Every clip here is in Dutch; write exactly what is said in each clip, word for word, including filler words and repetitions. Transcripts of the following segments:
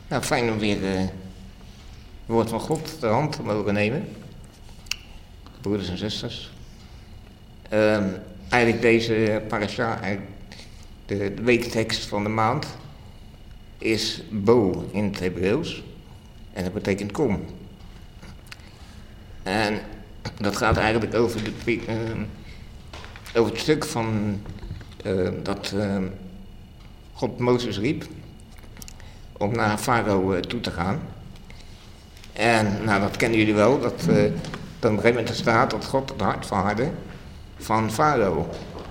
Nou, fijn om weer uh, het woord van God ter hand te mogen nemen. Broeders en zusters. Uh, eigenlijk deze parasha, de, de weektekst van de maand, is bo in het Hebreeuws. En dat betekent kom. En dat gaat eigenlijk over, de, uh, over het stuk van uh, dat uh, God Mozes riep om naar Farao uh, toe te gaan. En nou, dat kennen jullie wel, dat uh, dan op een gegeven moment staat dat God het hart verhardde van Farao.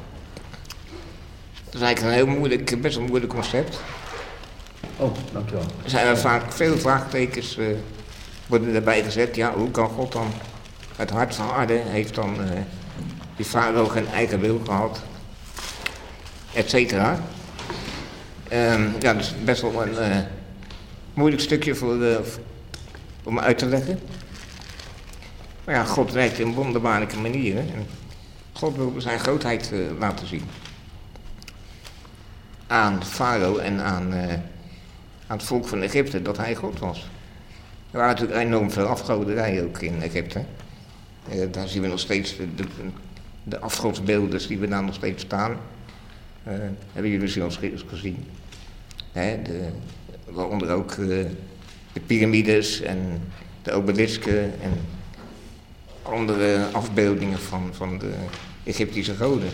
Dat is eigenlijk een heel moeilijk, best wel een moeilijk concept. Oh, dankjewel. Er zijn er vaak veel vraagtekens uh, worden erbij gezet. Ja, hoe kan God dan het hart verharden? Heeft dan uh, die Farao geen eigen wil gehad? Et cetera. Um, ja, dat is best wel een uh, moeilijk stukje voor, uh, om uit te leggen. Maar ja, God werkt in wonderbaarlijke manieren. En God wil zijn grootheid uh, laten zien. Aan Farao en aan, uh, aan het volk van Egypte, dat hij God was. Er waren natuurlijk enorm veel afgoderij ook in Egypte. Uh, daar zien we nog steeds de, de, de afgodsbeelden die we daar nog steeds staan. Uh, hebben jullie misschien al eens gezien. Hè, de, waaronder ook uh, de piramides en de obelisken en andere afbeeldingen van, van de Egyptische goden.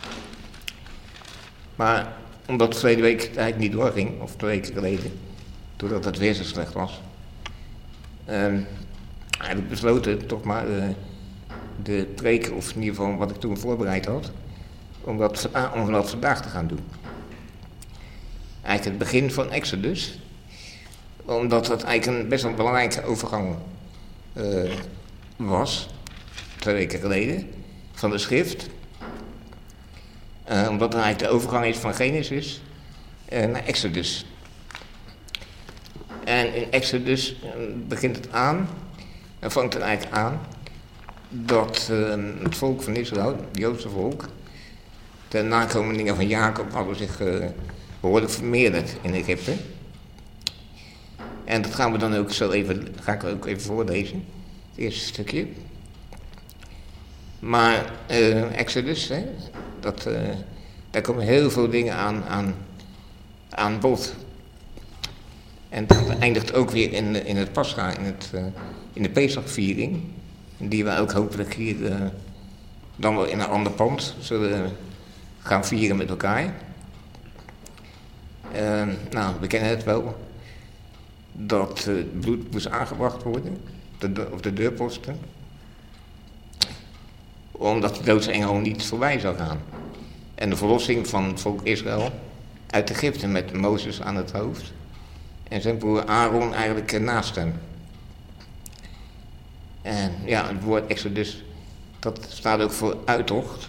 Maar omdat het verleden week eigenlijk niet doorging, of twee weken geleden, doordat het weer zo slecht was, uh, heb ik besloten toch maar uh, de preek, of in ieder geval wat ik toen voorbereid had, om dat, om dat vandaag te gaan doen. Eigenlijk het begin van Exodus, omdat dat eigenlijk een best wel belangrijke overgang uh, was, twee weken geleden, van de schrift. Uh, omdat het eigenlijk de overgang is van Genesis uh, naar Exodus. En in Exodus uh, begint het aan, en vangt het eigenlijk aan, dat uh, het volk van Israël, het Joodse volk, de nakomelingen van Jacob hadden zich uh, behoorlijk vermeerderd in Egypte. En dat gaan we dan ook zo even, ga ik ook even voorlezen, het eerste stukje. Maar uh, Exodus, hè, dat, uh, daar komen heel veel dingen aan, aan, aan bod. En dat eindigt ook weer in, in het Pascha, in, het, uh, in de Pesachviering, die we ook hopelijk hier uh, dan wel in een ander pand zullen gaan vieren met elkaar. Uh, nou, we kennen het wel, dat uh, het bloed moest aangebracht worden, op de, op de deurposten, omdat de doodsengel niet voorbij zou gaan. En de verlossing van het volk Israël uit Egypte met Mozes aan het hoofd en zijn broer Aaron eigenlijk naast hem. En ja, het woord Exodus, dat staat ook voor uittocht.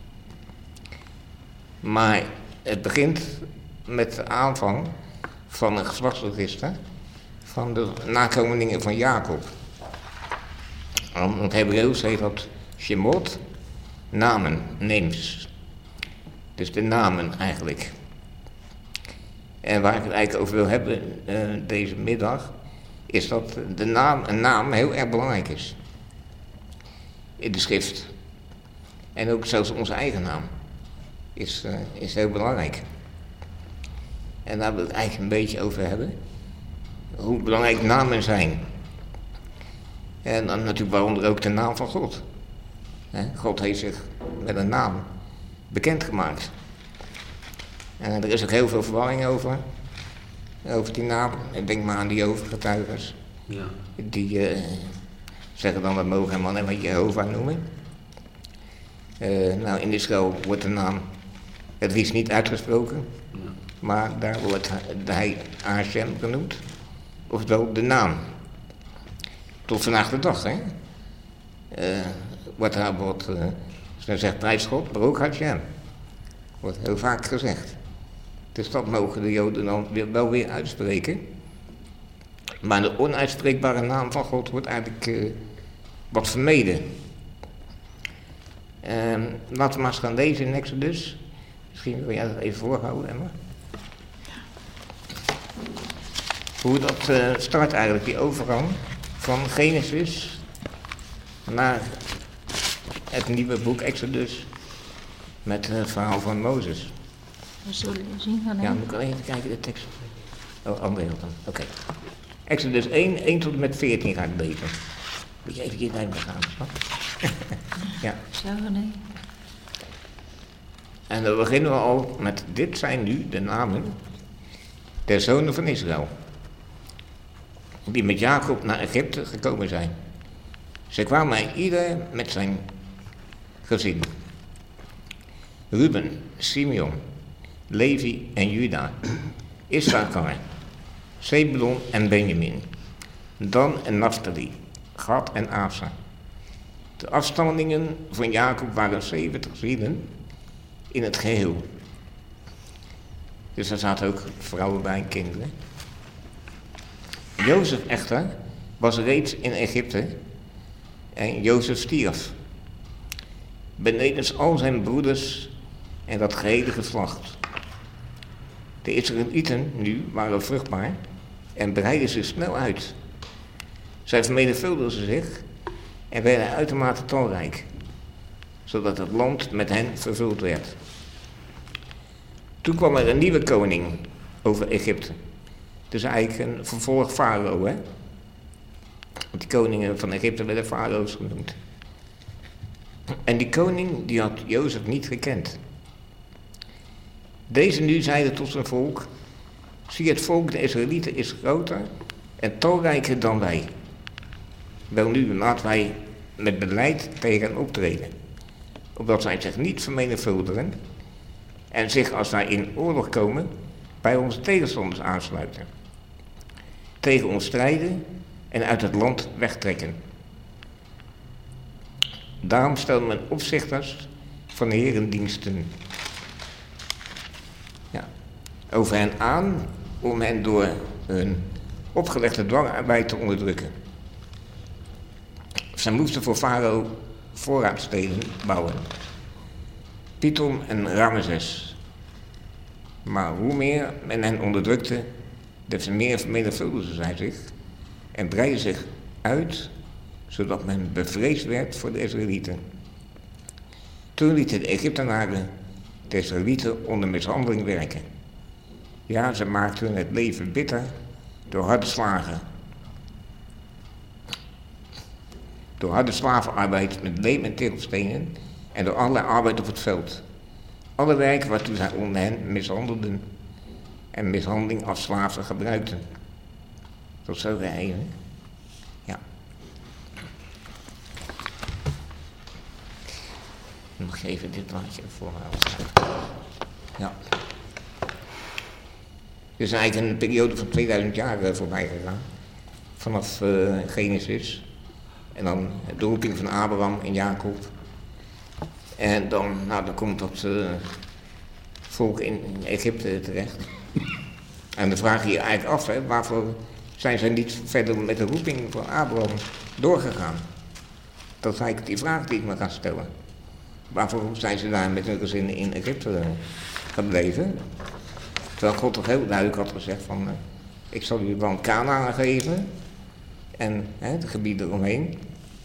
Maar het begint met de aanvang van een geslachtsregister van de nakomelingen van Jacob. In het Hebreeuws heet dat Shemot, namen, names. Dus de namen eigenlijk. En waar ik het eigenlijk over wil hebben uh, deze middag, is dat de naam, een naam heel erg belangrijk is. In de schrift. En ook zelfs onze eigen naam is, uh, is heel belangrijk. En daar wil ik het eigenlijk een beetje over hebben. Hoe belangrijk namen zijn. En dan natuurlijk waaronder ook de naam van God. God heeft zich met een naam bekendgemaakt. En er is ook heel veel verwarring over. Over die naam. Ik denk maar aan die Jehovah-getuigers. Ja. Die uh, zeggen dan, we mogen hem alleen maar Jehovah noemen. Uh, nou, in Israël wordt de naam het liefst niet uitgesproken. Ja. Maar daar wordt hij Hashem genoemd. Oftewel de naam. Tot vandaag de dag, hè. Uh, wordt daar wordt, uh, men zegt prijs God, maar ook Hashem. Wordt heel vaak gezegd. Dus dat mogen de Joden dan weer, wel weer uitspreken. Maar de onuitspreekbare naam van God wordt eigenlijk uh, wat vermeden. Uh, laten we maar eens gaan lezen in Exodus. Misschien wil jij dat even voorhouden, Emma. hoe dat uh, start eigenlijk, die overgang van Genesis naar het nieuwe boek Exodus met het verhaal van Mozes. We zullen zien van hem. Ja, moet ik alleen even kijken de tekst. Oh, andere dan. Oké. Okay. Exodus één, één tot en met veertien ga ik lezen. Moet je even hier bij me gaan, snap? Ja. Zo, nee. En dan beginnen we al met, dit zijn nu de namen der zonen van Israël, die met Jacob naar Egypte gekomen zijn. Ze kwamen ieder met zijn gezin. Ruben, Simeon, Levi en Juda, Issachar, Zebulon en Benjamin, Dan en Naphtali, Gad en Aser. De afstammelingen van Jacob waren zeventig zielen in het geheel. Dus daar zaten ook vrouwen bij en kinderen. Jozef echter was reeds in Egypte en Jozef stierf, benedens al zijn broeders en dat gehele geslacht. De Israëlieten nu waren vruchtbaar en breidden zich snel uit. Zij vermenigvuldigden zich en werden uitermate talrijk, zodat het land met hen vervuld werd. Toen kwam er een nieuwe koning over Egypte. Dus eigenlijk een vervolg farao, hè. Want die koningen van Egypte werden farao's genoemd. En die koning die had Jozef niet gekend. Deze nu zeide tot zijn volk: zie, het volk de Israëlieten is groter en talrijker dan wij. Wel nu, laten wij met beleid tegen hen optreden, opdat zij zich niet vermenigvuldigen en zich, als wij in oorlog komen, bij onze tegenstanders aansluiten, tegen ons strijden en uit het land wegtrekken. Daarom stelde men opzichters van de herendiensten ja, over hen aan om hen door hun opgelegde dwangarbeid te onderdrukken. Zij moesten voor farao voorraadsteden bouwen, Pithom en Ramesses. Maar hoe meer men hen onderdrukte, des te meer vermenigvuldigden zij zich en breidden zich uit, zodat men bevreesd werd voor de Israëlieten. Toen lieten de Egyptenaren de Israëlieten onder mishandeling werken. Ja, ze maakten hun het leven bitter door harde slagen. Door harde slavenarbeid met leem en tegelstenen en door allerlei arbeid op het veld. Alle werk waartoe zij onder hen mishandelden en mishandeling als slaven gebruikten. Tot zover even. Ja. Nog even dit plaatje voorhouden. Ja. Er is eigenlijk een periode van tweeduizend jaar uh, voorbij gegaan. Vanaf uh, Genesis. En dan de roeping van Abraham en Jacob. En dan, nou, dan komt dat uh, volk in, in Egypte terecht. En dan vraag je je eigenlijk af, hè, waarvoor zijn zij niet verder met de roeping van Abraham doorgegaan? Dat is eigenlijk die vraag die ik me ga stellen. Waarvoor zijn ze daar met hun gezin in Egypte gebleven? Terwijl God toch heel duidelijk had gezegd van, uh, ik zal jullie land Kanaan geven. En hè, het gebied eromheen.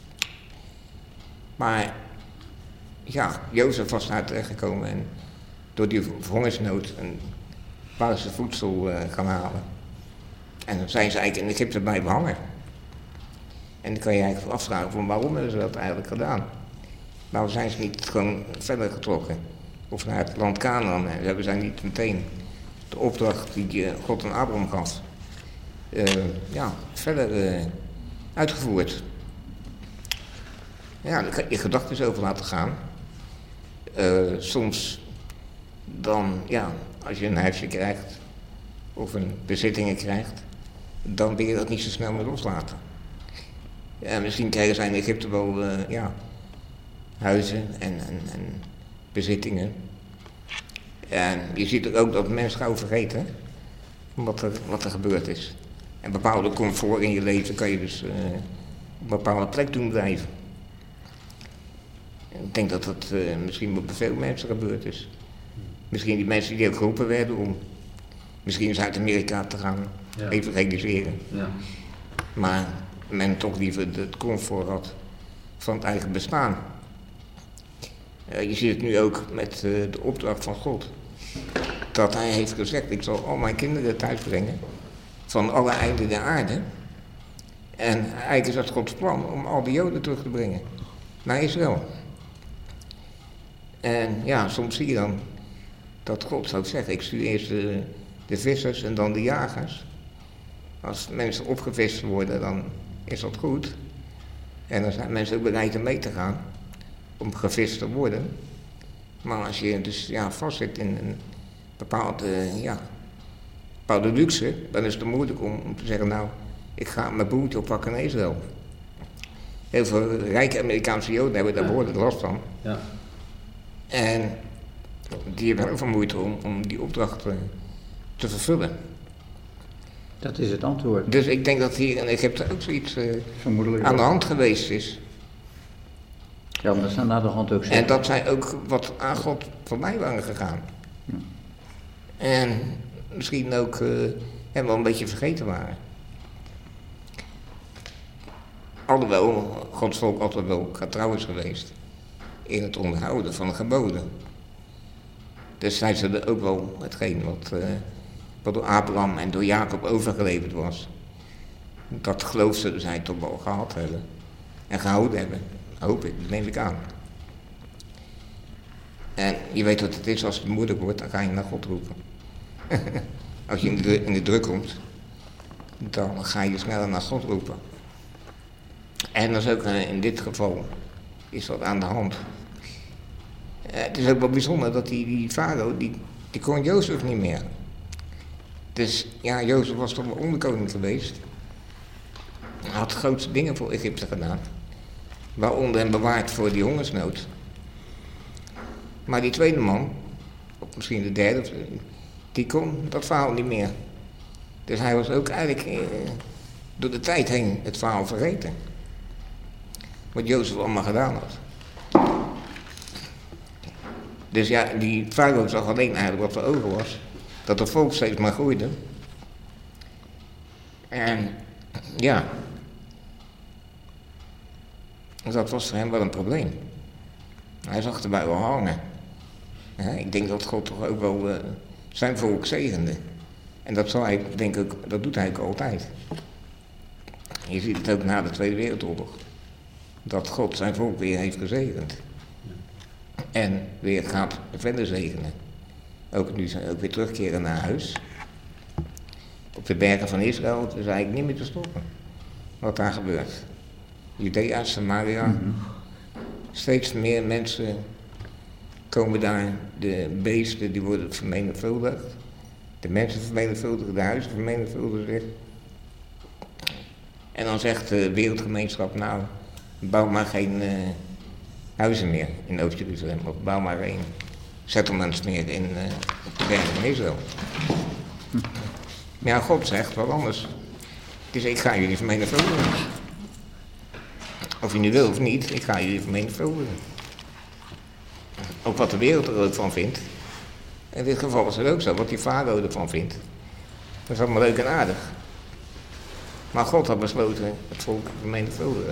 Maar ja, Jozef was daar terechtgekomen en door die hongersnood en waren ze voedsel uh, gaan halen. En dan zijn ze eigenlijk in Egypte blijven hangen. En dan kan je eigenlijk afvragen van waarom hebben ze dat eigenlijk gedaan? Waarom zijn ze niet gewoon verder getrokken? Of naar het land Kanaan? En hebben zij niet meteen de opdracht die God aan Abraham gaf, uh, ja, verder uh, uitgevoerd? Ja, daar kan je gedachten over laten gaan. Uh, soms dan, ja, als je een huisje krijgt of een bezittingen krijgt, dan wil je dat niet zo snel meer loslaten. Ja, misschien krijgen zij in Egypte wel, uh, ja, huizen en, en, en bezittingen. En je ziet er ook dat mensen gauw vergeten wat er, wat er gebeurd is. En bepaalde comfort in je leven kan je dus uh, op een bepaalde plek doen blijven. Ik denk dat dat uh, misschien bij veel mensen gebeurd is. Misschien die mensen die ook geroepen werden om misschien Zuid-Amerika te gaan Ja. evangeliseren. Ja. Maar men toch liever het comfort had van het eigen bestaan. Uh, je ziet het nu ook met uh, de opdracht van God. Dat hij heeft gezegd, ik zal al mijn kinderen thuis brengen. Van alle einden der aarde. En eigenlijk is dat Gods plan om al die Joden terug te brengen. Naar Israël. En ja, soms zie je dan dat God zou zeggen, ik stuur eerst de, de vissers en dan de jagers. Als mensen opgevist worden, dan is dat goed. En dan zijn mensen ook bereid om mee te gaan, om gevist te worden. Maar als je dus ja, vastzit in een bepaalde, ja, bepaalde luxe, dan is het moeilijk om, om te zeggen, nou, ik ga mijn boertje oppakken naar Israël. Heel veel rijke Amerikaanse Joden hebben daar behoorlijk last van. Ja. En die hebben heel veel moeite om, om die opdracht te, te vervullen. Dat is het antwoord. Dus ik denk dat hier in Egypte ook zoiets uh, Vermoedelijk aan de wel. hand geweest is. Ja, dat is dan naar de hand ook zo. En dat zij ook wat aan God voorbij waren gegaan. Ja. En misschien ook uh, helemaal een beetje vergeten waren. Alhoewel Gods volk altijd wel getrouw is geweest in het onderhouden van de geboden. Dus zij zullen ook wel hetgeen wat, uh, wat door Abraham en door Jacob overgeleverd was. Dat geloof zullen zij toch wel gehad hebben en gehouden hebben. Hoop ik, dat neem ik aan. En je weet wat het is, als het moeilijk wordt, dan ga je naar God roepen. Als je in de, in de druk komt, dan ga je sneller naar God roepen. En dat is ook uh, in dit geval, is dat aan de hand. Uh, het is ook wel bijzonder dat die, die farao, die, die kon Jozef niet meer. Dus ja, Jozef was toch wel onderkoning geweest. Hij had grootste dingen voor Egypte gedaan. Waaronder hem bewaard voor die hongersnood. Maar die tweede man, of misschien de derde, die kon dat verhaal niet meer. Dus hij was ook eigenlijk eh, door de tijd heen het verhaal vergeten. Wat Jozef allemaal gedaan had. Dus ja, die farao zag alleen eigenlijk wat voor ogen was. Dat het volk steeds maar groeide. En ja, dat was voor hem wel een probleem. Hij zag erbij wel hangen. Ja, ik denk dat God toch ook wel uh, zijn volk zegende. En dat, zal hij, denk ik, dat doet hij ook altijd. Je ziet het ook na de Tweede Wereldoorlog. Dat God zijn volk weer heeft gezegend. En weer gaat verder zegenen. Ook nu zijn ook weer terugkeren naar huis. Op de bergen van Israël, het is eigenlijk niet meer te stoppen. Wat daar gebeurt. Judea, Samaria. Mm-hmm. Steeds meer mensen komen daar. De beesten die worden vermenigvuldigd. De mensen vermenigvuldigen, de huizen vermenigvuldigen zich. En dan zegt de wereldgemeenschap, nou, bouw maar geen uh, huizen meer in Oost-Jeruzalem. Of bouw maar geen settlements meer in, uh, op de bergen van Israël. Hm. Maar ja, God zegt wat anders. Dus ik ga jullie vermenigvuldigen. Of je nu wil of niet, ik ga jullie vermenigvuldigen. Ook wat de wereld er ook van vindt. In dit geval is het ook zo, wat die farao ervan vindt. Dat is allemaal leuk en aardig. Maar God had besloten het volk te vermenigvuldigen.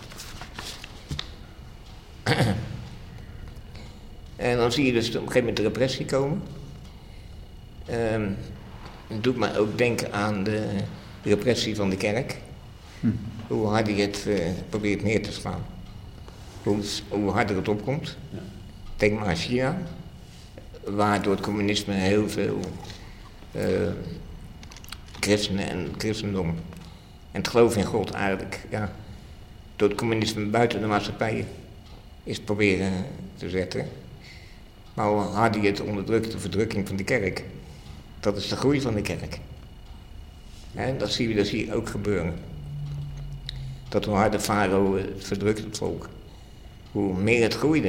En dan zie je dus op een gegeven moment de repressie komen. Um, het doet mij ook denken aan de repressie van de kerk. Hm. Hoe harder je het uh, probeert neer te slaan. Hoe, hoe harder het opkomt. Ja. Denk maar aan China. Waar door het communisme heel veel uh, christenen en christendom en het geloof in God eigenlijk, ja, door het communisme buiten de maatschappij is proberen te zetten. Maar hoe harder je het onderdrukt, de verdrukking van de kerk, dat is de groei van de kerk. En dat zien we dus hier ook gebeuren. Dat hoe harder farao het verdrukt, het volk, hoe meer het groeide.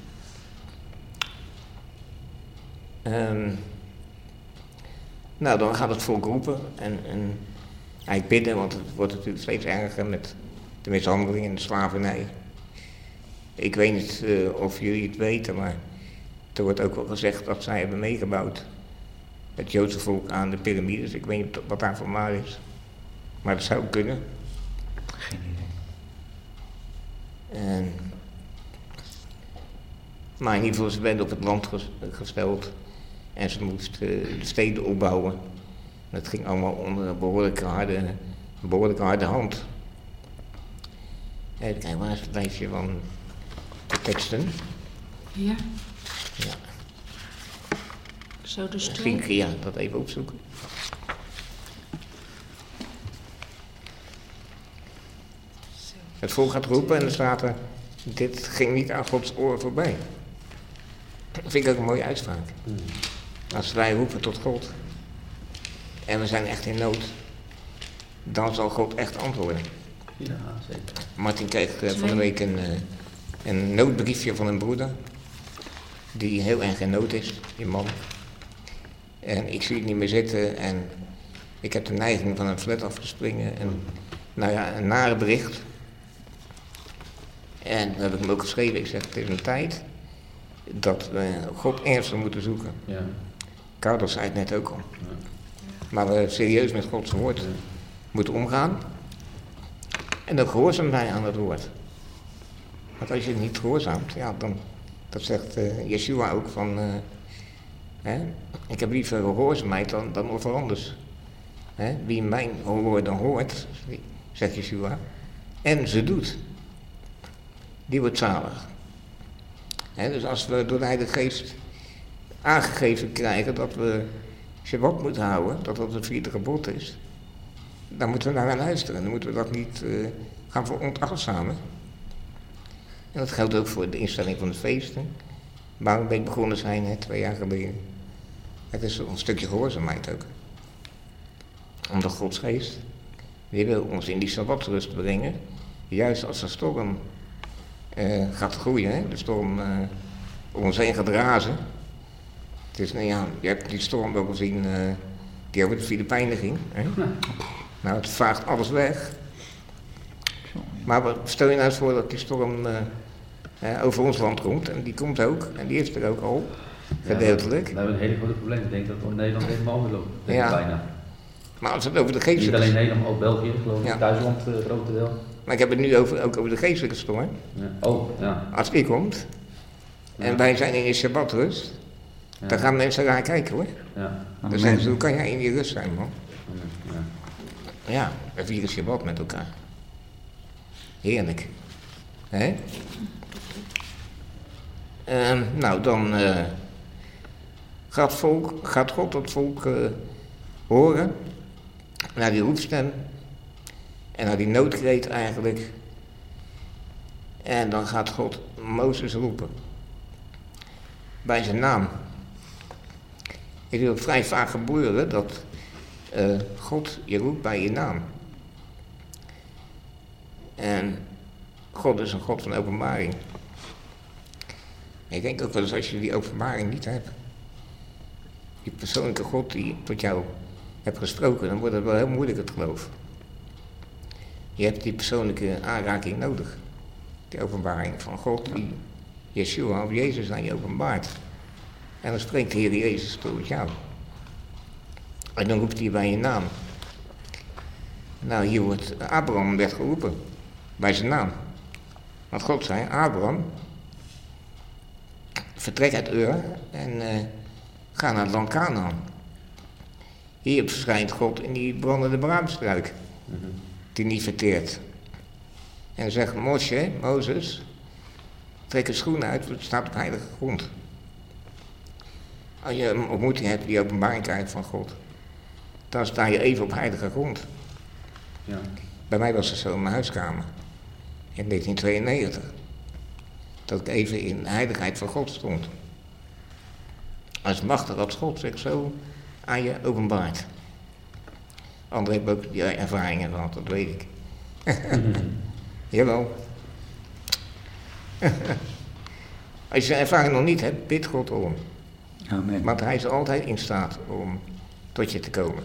Um, nou, dan gaat het volk roepen en, en eigenlijk bidden, want het wordt natuurlijk steeds erger met de mishandeling en de slavernij. Ik weet niet uh, of jullie het weten, maar er wordt ook wel gezegd dat zij hebben meegebouwd het Joodse volk aan de piramides. Ik weet niet wat daarvan waar is. Maar dat zou kunnen. Geen idee. En, maar in ieder geval, ze werden op het land ges- gesteld. En ze moesten de steden opbouwen. Dat ging allemaal onder een behoorlijke harde, behoorlijke harde hand. Even kijken, waar is het lijstje van de teksten? Ja. Ja. Zo dus Misschien twee. kun je dat even opzoeken. Het volk gaat roepen en er staat er, dit ging niet aan Gods oren voorbij. Dat vind ik ook een mooie uitspraak. Als wij roepen tot God en we zijn echt in nood, dan zal God echt antwoorden. Ja, zeker. Martin kreeg uh, van de week een, uh, een noodbriefje van een broeder, die heel erg in nood is, die man. En ik zie het niet meer zitten en ik heb de neiging van een flat af te springen. En nou ja, een nare bericht. En dan heb ik hem ook geschreven, ik zeg, het is een tijd dat we God ernstig moeten zoeken. Ja. Carlos zei het net ook al. Ja. Maar we serieus met Gods woord moeten omgaan. En dan gehoorzaam wij aan het woord. Want als je het niet gehoorzaamt, ja, dan, dat zegt uh, Yeshua ook van, uh, hè, ik heb liever gehoorzaamheid dan, dan of anders. Hè, wie mijn woorden hoort, zegt Yeshua, en ze doet, die wordt zalig. Hè, dus als we door de Heilige Geest aangegeven krijgen dat we Shabbat moeten houden, dat dat het vierde gebod is, dan moeten we naar gaan luisteren. Dan moeten we dat niet uh, gaan veronachtzamen. En dat geldt ook voor de instelling van de feesten. Waarom ben ik begonnen zijn, hè, twee jaar geleden. Het is een stukje gehoorzaamheid ook. Omdat Gods Geest, die wil ons in die Sabbatrust brengen. Juist als de storm uh, gaat groeien, hè, de storm uh, om ons heen gaat razen. Het is, nou ja, je hebt die storm wel gezien, uh, die over de Filipijnen ging. Hè? Nou, het vaagt alles weg. Maar stel je nou eens voor dat die storm uh, uh, over ons land komt. En die komt ook. En die is er ook al. Gedeeltelijk. Ja, we hebben een hele grote probleem. Ik denk dat het Nederland helemaal overloopt. Ja. Bijna. Maar als het over de Niet geestelijke... alleen Nederland, maar ook België, geloof ik. Ja. Duitsland, uh, grote deel. Maar ik heb het nu over, ook over de geestelijke storm. Ja. Oh, ja. Als die komt. En Ja. wij zijn in de Shabbatrust. Ja. Dan gaan mensen raar kijken hoor. Ja. Dan zeggen ze, hoe kan jij in die rust zijn man? Ja. Ja, we vieren Shabbat met elkaar. Heerlijk. Hè? Uh, nou, dan uh, gaat, volk, gaat God het volk uh, horen. Naar die roepstem. En naar die noodkreet eigenlijk. En dan gaat God Mozes roepen. Bij zijn naam. Het is ook vrij vaak gebeuren dat uh, God je roept bij je naam. En God is een God van openbaring. Ik denk ook wel eens als je die openbaring niet hebt. Die persoonlijke God die tot jou hebt gesproken, dan wordt het wel heel moeilijk het geloof. Je hebt die persoonlijke aanraking nodig. Die openbaring van God die Yeshua of Jezus aan je openbaart. En dan spreekt de Heer Jezus tot jou. En dan roept hij bij je naam. Nou, hier wordt Abraham werd geroepen. Bij zijn naam. Want God zei, Abraham, vertrek uit Ur en uh, ga naar het land Kanaan. Hier verschijnt God in die brandende braamstruik. Mm-hmm. Die niet verteert. En zegt, Moshe, Mozes, trek een schoen uit, want het staat op heilige grond. Als je een ontmoeting hebt die openbaring krijgt van God, dan sta je even op heilige grond. Ja. Bij mij was het zo in mijn huiskamer, in negentien tweeënnegentig. Dat ik even in de heiligheid van God stond. Als machtig als God zich zo aan je openbaart. Anderen hebben ook die ervaringen gehad, dat weet ik. Jawel. Als je de ervaring nog niet hebt, bid God om. Amen. Want hij is altijd in staat om tot je te komen.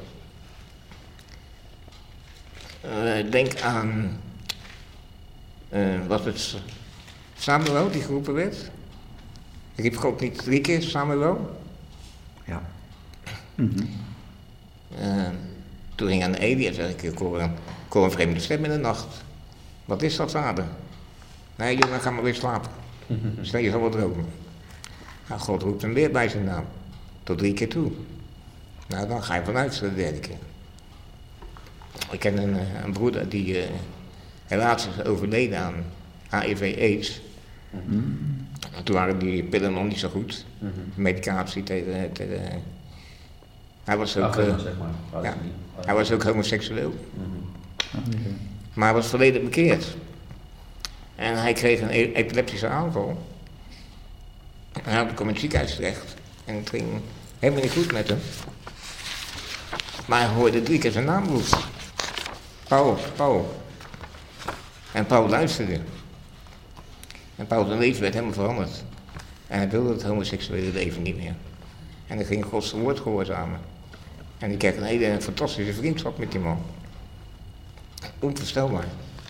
Uh, denk aan, uh, was het Samuel die geroepen werd? Riep God niet drie keer Samuel? Ja. Mhm. Uh, toen ging ik aan de Elia en zei ik, ik hoor, een, ik hoor een vreemde stem in de nacht. Wat is dat, vader? Nee jongen, ga maar weer slapen. Stel je zal wat dromen. Nou, God roept hem weer bij zijn naam. Tot drie keer toe. Nou, dan ga je vanuit de derde keer. Ik ken een, een broeder die uh, helaas is overleden aan H I V-AIDS. Mm-hmm. Toen waren die pillen nog niet zo goed. Mm-hmm. Medicatie tegen... tegen hij was ook, uh, zeg maar. ja, hij was ook homoseksueel. Mm-hmm. Okay. Maar hij was volledig bekeerd. En hij kreeg een epileptische aanval. En hij kwam in het ziekenhuis terecht. En het ging helemaal niet goed met hem. Maar hij hoorde drie keer zijn naam roepen. Paul, Paul. En Paul luisterde. En Paul's leven werd helemaal veranderd. En hij wilde het homoseksuele leven niet meer. En hij ging Gods woord gehoorzamen. En hij kreeg een hele fantastische vriendschap met die man. Onvoorstelbaar.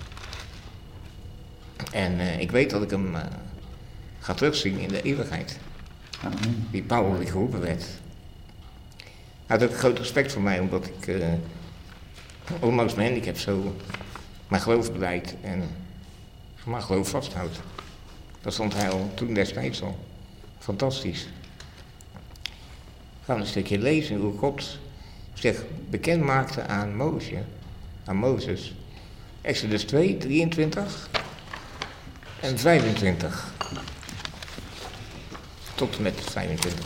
En uh, ik weet dat ik hem uh, ga terugzien in de eeuwigheid. Amen. Die Paul die geroepen werd. Hij had ook groot respect voor mij, omdat ik, uh, ondanks mijn handicap, zo mijn geloof beleid en mijn geloof vasthoud. Dat stond hij al toen destijds al. Fantastisch. We gaan een stukje lezen hoe God zich bekend maakte aan Mozes. Aan Mozes. Exodus twee, drieëntwintig en vijfentwintig. Tot en met vijfentwintig.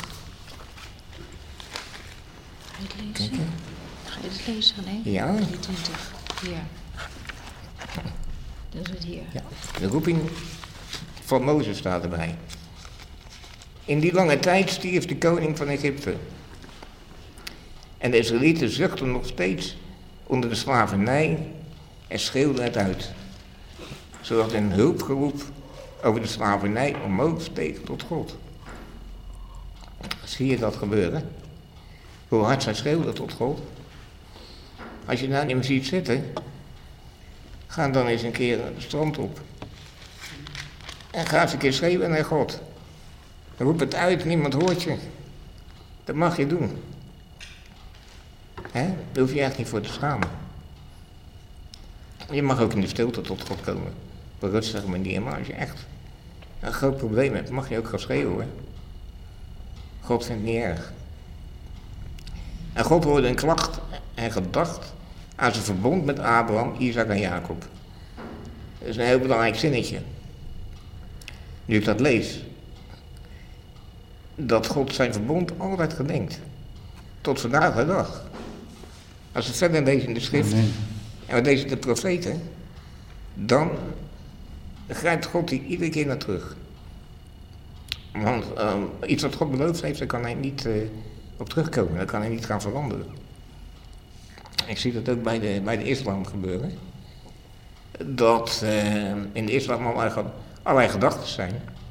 Ga je het lezen? Kijk, ga je het lezen, nee? Ja. drieëntwintig, hier. Dat is het hier. Ja. De roeping van Mozes staat erbij. In die lange tijd stierf de koning van Egypte. En de Israëlieten zuchtten nog steeds onder de slavernij en schreeuwden het uit. Zodat een hulpgeroep over de slavernij omhoog steeg tot God. Zie je dat gebeuren? Hoe hard zij schreeuwden tot God. Als je nou niet meer ziet zitten, ga dan eens een keer het strand op. En ga eens een keer schreeuwen naar God. Roep het uit, niemand hoort je. Dat mag je doen. Hè? Daar hoef je echt niet voor te schamen. Je mag ook in de stilte tot God komen. Op een rustige manier, maar als je echt een groot probleem hebt, mag je ook gaan schreeuwen. God vindt het niet erg. En God hoorde een klacht en gedacht aan zijn verbond met Abraham, Isaac en Jacob. Dat is een heel belangrijk zinnetje. Nu ik dat lees. Dat God zijn verbond altijd gedenkt. Tot vandaag de dag. Als we verder lezen in de schrift. Amen. En we lezen de profeten. Dan grijpt God die iedere keer naar terug. Want uh, iets wat God beloofd heeft, daar kan hij niet uh, op terugkomen. Dat kan hij niet gaan veranderen. Ik zie dat ook bij de, bij de islam gebeuren. Dat uh, in de islam allerlei, allerlei gedachten zijn.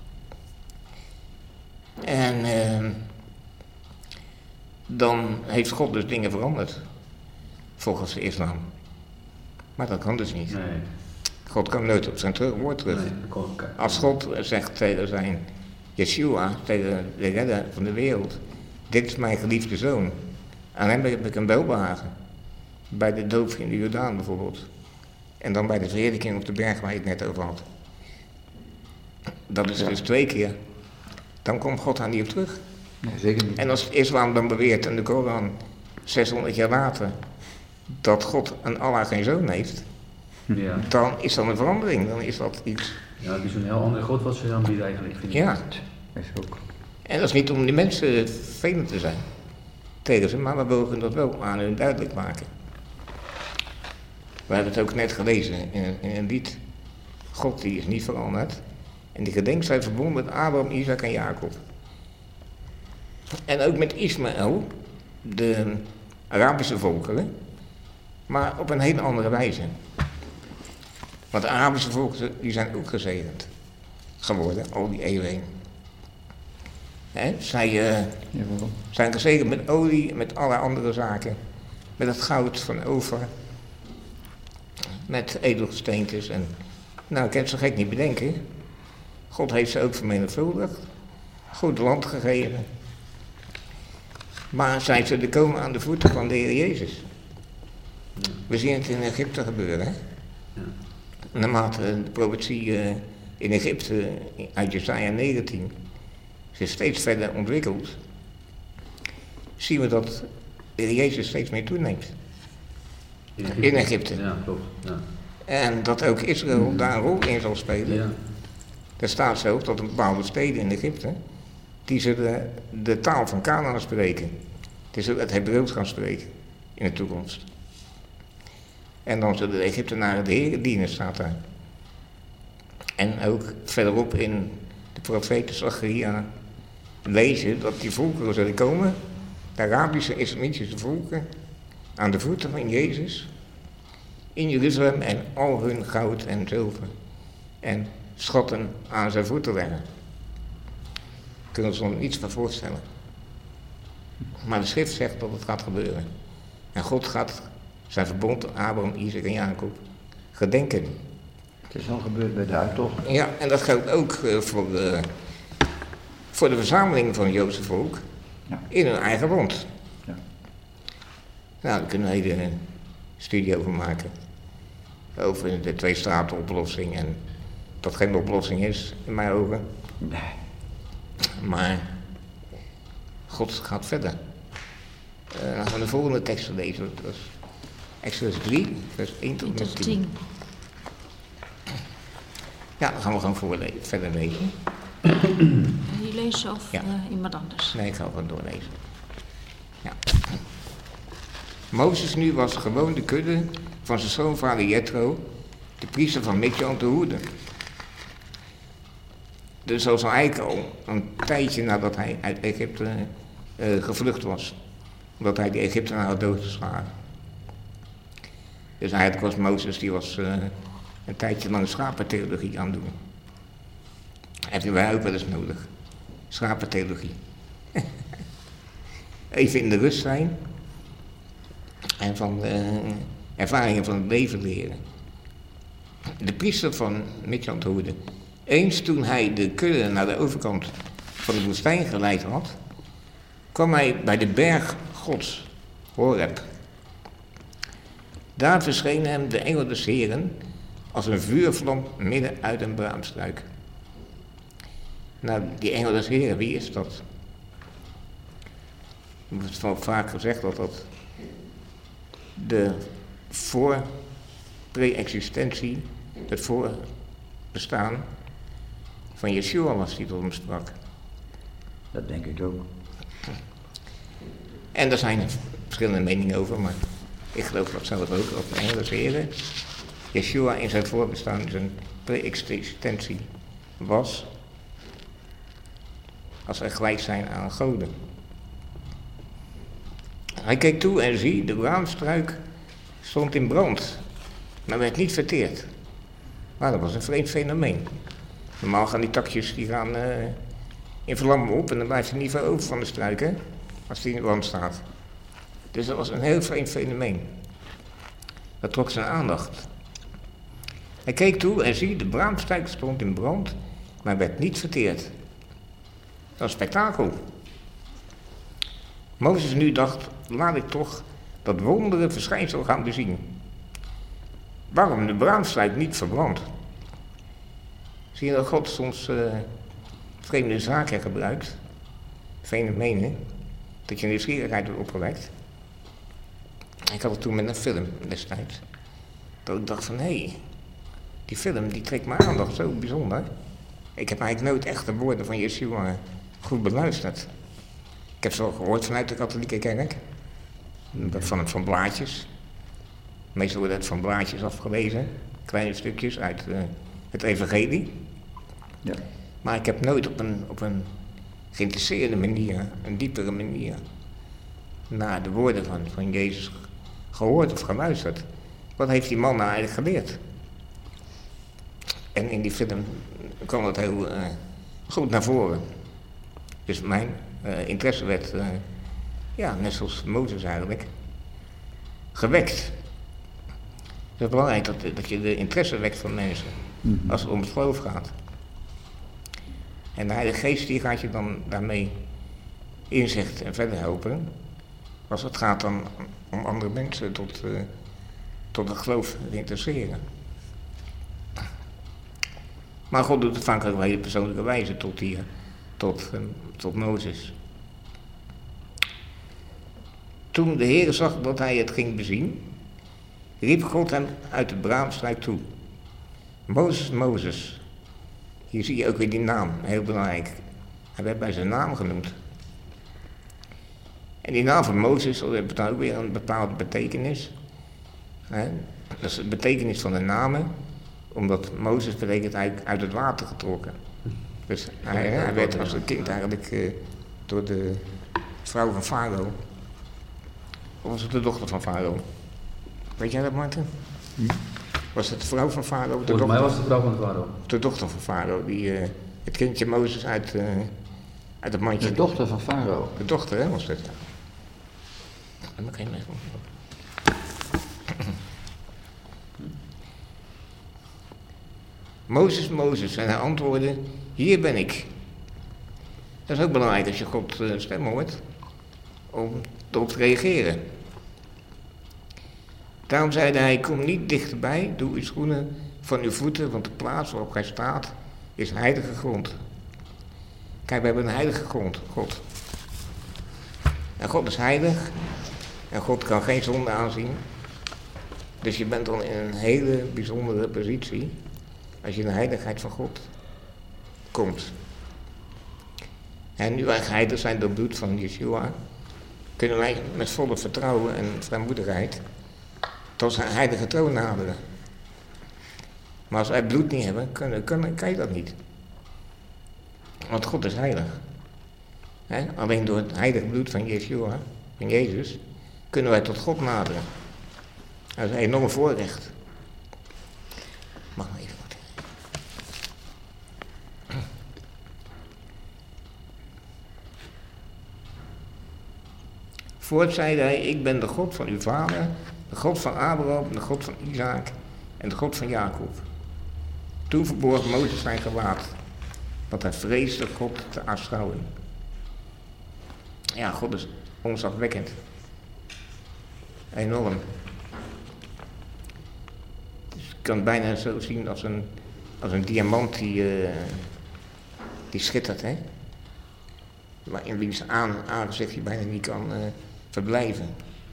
En uh, dan heeft God dus dingen veranderd. Volgens de islam. Maar dat kan dus niet. Nee. God kan nooit op zijn terug, woord terug. Nee, als God zegt tegen zijn Yeshua, tegen de redder van de wereld. Dit is mijn geliefde zoon. Aan hem heb ik een welbehagen. Bij de doop in de Jordaan bijvoorbeeld. En dan bij de verheerlijking op de berg waar je het net over had. Dat is ja. dus twee keer. Dan komt God daar niet op terug. Nee, zeker niet. En als de islam dan beweert en de Koran zeshonderd jaar later dat God en Allah geen zoon heeft, ja. dan is dat een verandering. Dan is dat iets. Ja, het is een heel andere God wat ze dan bieden eigenlijk. Vind ik. Ja. Dat is ook. En dat is niet om die mensen vervelend te zijn tegen ze, maar we mogen dat wel aan hun duidelijk maken. We hebben het ook net gelezen in, in een lied. God die is niet veranderd. En die gedenkt zijn verbond met Abraham, Isaac en Jacob. En ook met Ismaël, de Arabische volkeren, maar op een hele andere wijze. Want de Arabische volkeren die zijn ook gezegend geworden, al die eeuwen heen. Hè? Zij uh, zijn gezegend met olie, met allerlei andere zaken. Met het goud van Ofer. Met edelgesteentes en... Nou, ik heb het zo gek niet bedenken. God heeft ze ook vermenigvuldigd. Goed land gegeven. Maar zij zullen komen aan de voeten van de Heer Jezus. Ja. We zien het in Egypte gebeuren. Hè? Ja. Naarmate de profetie uh, in Egypte uit Jesaja negentien zich steeds verder ontwikkelt, zien we dat de Heer Jezus steeds meer toeneemt. In Egypte. In Egypte. Ja, klopt. Ja. En dat ook Israël daar een rol in zal spelen. Ja. Er staat zelfs dat een bepaalde steden in Egypte, die zullen de taal van Kanaan spreken. Die zullen het Hebreeuws gaan spreken in de toekomst. En dan zullen de Egyptenaren de Heer dienen, staat daar. En ook verderop in de profeet Zacharia lezen dat die volkeren zullen komen, de Arabische islamitische volken, aan de voeten van Jezus, in Jeruzalem en al hun goud en zilver en schatten aan zijn voeten leggen. Kunnen we ons nog niets van voorstellen. Maar de schrift zegt dat het gaat gebeuren. En God gaat zijn verbond Abraham, Isaac en Jacob gedenken. Het is al gebeurd bij de uittocht. Ja, en dat geldt ook uh, voor, uh, voor de verzameling van het Joodse volk Ja. in hun eigen land. Ja. Nou, daar kunnen we een hele studie over maken. Over de twee straten oplossing en dat geen oplossing is, in mijn ogen. Nee. Maar God gaat verder. Uh, dan gaan we de volgende teksten lezen. Dat was Exodus drie, vers één tot en met tien. tien. Ja, dan gaan we gewoon voorle- verder lezen. Wil je lezen of Ja. uh, iemand anders? Nee, ik ga gewoon doorlezen. Ja. Mozes nu was gewoon de kudde van zijn schoonvader Jethro, de priester van Midjan, te hoeden. Dus al zou eigenlijk al een tijdje nadat hij uit Egypte uh, gevlucht was. Omdat hij de Egyptenaren had doodgeslagen. Dus eigenlijk was Mozes, die was uh, een tijdje lang schapentheologie aan het doen. Hebben wij ook wel eens nodig. Schapentheologie. Even in de rust zijn. En van de ervaringen van het leven leren. De priester van Midjan te hoeden. Eens toen hij de kudde naar de overkant van de woestijn geleid had, kwam hij bij de berg Gods, Horeb. Daar verscheen hem de engel des Heren als een vuurvlam midden uit een braamstruik. Nou, die engel des Heren, wie is dat? Er wordt wel vaak gezegd dat dat de voor pre-existentie, het voorbestaan van Yeshua was die tot hem sprak. Dat denk ik ook. En daar zijn er verschillende meningen over, maar ik geloof dat zelf ook, dat de engel des Heren Yeshua in zijn voorbestaan, in zijn pre-existentie was, als wij gelijk zijn aan goden. Hij keek toe en zie, de braamstruik stond in brand, maar werd niet verteerd. Maar dat was een vreemd fenomeen. Normaal gaan die takjes die gaan uh, in vlammen op en dan blijft er niet veel over van de struik, hè, als die in de brand staat. Dus dat was een heel vreemd fenomeen. Dat trok zijn aandacht. Hij keek toe en zie, de braamstruik stond in brand, maar werd niet verteerd. Dat was een spektakel. Mozes nu dacht, laat ik toch dat wondere verschijnsel gaan bezien. Waarom de braamstruik niet verbrandt? Zie je dat God soms uh, vreemde zaken gebruikt, fenomenen, dat je nieuwsgierigheid wordt opgewekt. Ik had het toen met een film destijds, dat ik dacht van, hé, hey, die film die trekt mijn aandacht zo bijzonder. Ik heb eigenlijk nooit echt de woorden van Yeshua goed beluisterd. Ik heb ze al gehoord vanuit de katholieke kerk, van, van blaadjes. Meestal wordt het van blaadjes afgelezen, kleine stukjes uit uh, het evangelie. Ja. Maar ik heb nooit op een, op een geïnteresseerde manier, een diepere manier, naar de woorden van, van Jezus gehoord of geluisterd. Wat heeft die man nou eigenlijk geleerd? En in die film kwam dat heel uh, goed naar voren. Dus mijn uh, interesse werd, uh, ja, net zoals Mozes eigenlijk, gewekt. Het is belangrijk dat, dat je de interesse wekt van mensen, mm-hmm. als het om het geloof gaat. En de Heilige Geest die gaat je dan daarmee inzicht en verder helpen. als het gaat dan om andere mensen tot, uh, tot het geloof te interesseren. Maar God doet het vaak ook op hele persoonlijke wijze tot hier, tot, uh, tot Mozes. Toen de Heer zag dat hij het ging bezien, riep God hem uit de braamstruik toe. Mozes, Mozes. Hier zie je ook weer die naam, heel belangrijk. Hij werd bij zijn naam genoemd. En die naam van Mozes heeft dan ook weer een bepaalde betekenis. Hè? Dat is de betekenis van de namen, omdat Mozes betekent eigenlijk uit het water getrokken. Dus hij, hij werd als een kind eigenlijk uh, door de vrouw van Farao. Of was het de dochter van Farao? Weet jij dat, Martin? Hm? Was het de vrouw van Farao? Volgens mij was het de vrouw van Farao. De dochter van Farao, die uh, het kindje Mozes uit, uh, uit het mandje... De dochter van Farao. De dochter, hè, was dat, ja. Dat mag geen mee. Mozes, Mozes, en hij antwoordde, hier ben ik. Dat is ook belangrijk als je Gods uh, stem hoort, om erop te reageren. Daarom zeide hij, kom niet dichterbij, doe uw schoenen van uw voeten, want de plaats waarop gij staat is heilige grond. Kijk, we hebben een heilige grond, God. En God is heilig, en God kan geen zonde aanzien. Dus je bent dan in een hele bijzondere positie, als je in de heiligheid van God komt. En nu wij geheiligd zijn door het bloed van Yeshua, kunnen wij met volle vertrouwen en vrijmoedigheid tot zijn heilige troon naderen. Maar als wij bloed niet hebben, kan, kan, kan je dat niet. Want God is heilig. He? Alleen door het heilige bloed van Yeshua, van Jezus, kunnen wij tot God naderen. Dat is een enorm voorrecht. Mag maar even wat. Voort zeide hij, ik ben de God van uw vader, de God van Abraham, de God van Isaac en de God van Jacob. Toen verborg Mozes zijn gewaad, want hij vreesde God te aanschouwen. Ja, God is ontzagwekkend. Enorm. Dus je kan het bijna zo zien als een, als een diamant die, uh, die schittert, hè. Maar in wiens aan, aangezicht je bijna niet kan uh, verblijven.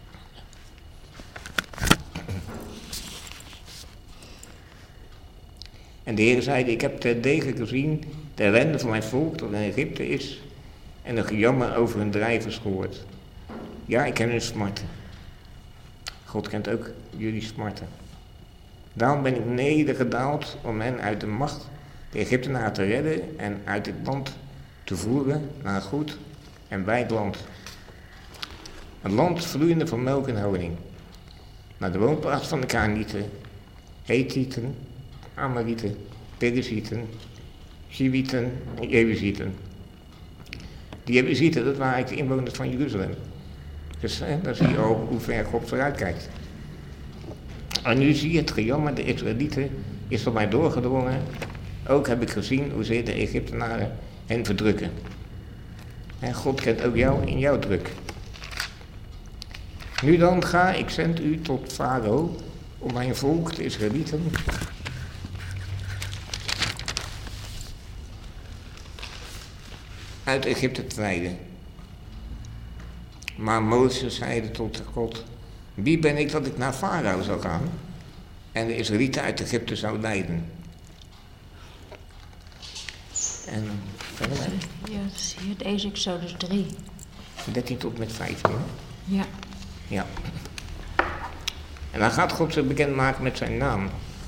En de Heer zeide, ik heb terdege gezien de ellende van mijn volk dat in Egypte is en de gejammer over hun drijvers gehoord. Ja, ik ken hun smarten. God kent ook jullie smarten. Daarom ben ik nedergedaald om hen uit de macht de Egyptenaren te redden en uit dit land te voeren naar een goed en wijd land. Een land vloeiende van melk en honing. Naar de woonplaats van de Kanaanieten, Hethieten, Amorieten, Perizieten, Chiwieten en Jebusieten. Die Jebusieten, dat waren eigenlijk de inwoners van Jeruzalem. Dus hè, daar zie je al hoe ver God vooruit kijkt. En nu zie je het gejammer, de Israëlieten is tot mij doorgedrongen. Ook heb ik gezien hoezeer de Egyptenaren hen verdrukken. En God kent ook jou in jouw druk. Nu dan ga, ik zend u tot Farao om mijn volk, de Israëlieten, uit Egypte te leiden. Maar Mozes zeide tot God, wie ben ik dat ik naar Farao zou gaan en de Israëlieten uit Egypte zou leiden? En verder? Ja, dat is hier deze Exodus drie. dertien tot met vijftien. Ja. Ja. En dan gaat God zich bekend maken met zijn naam.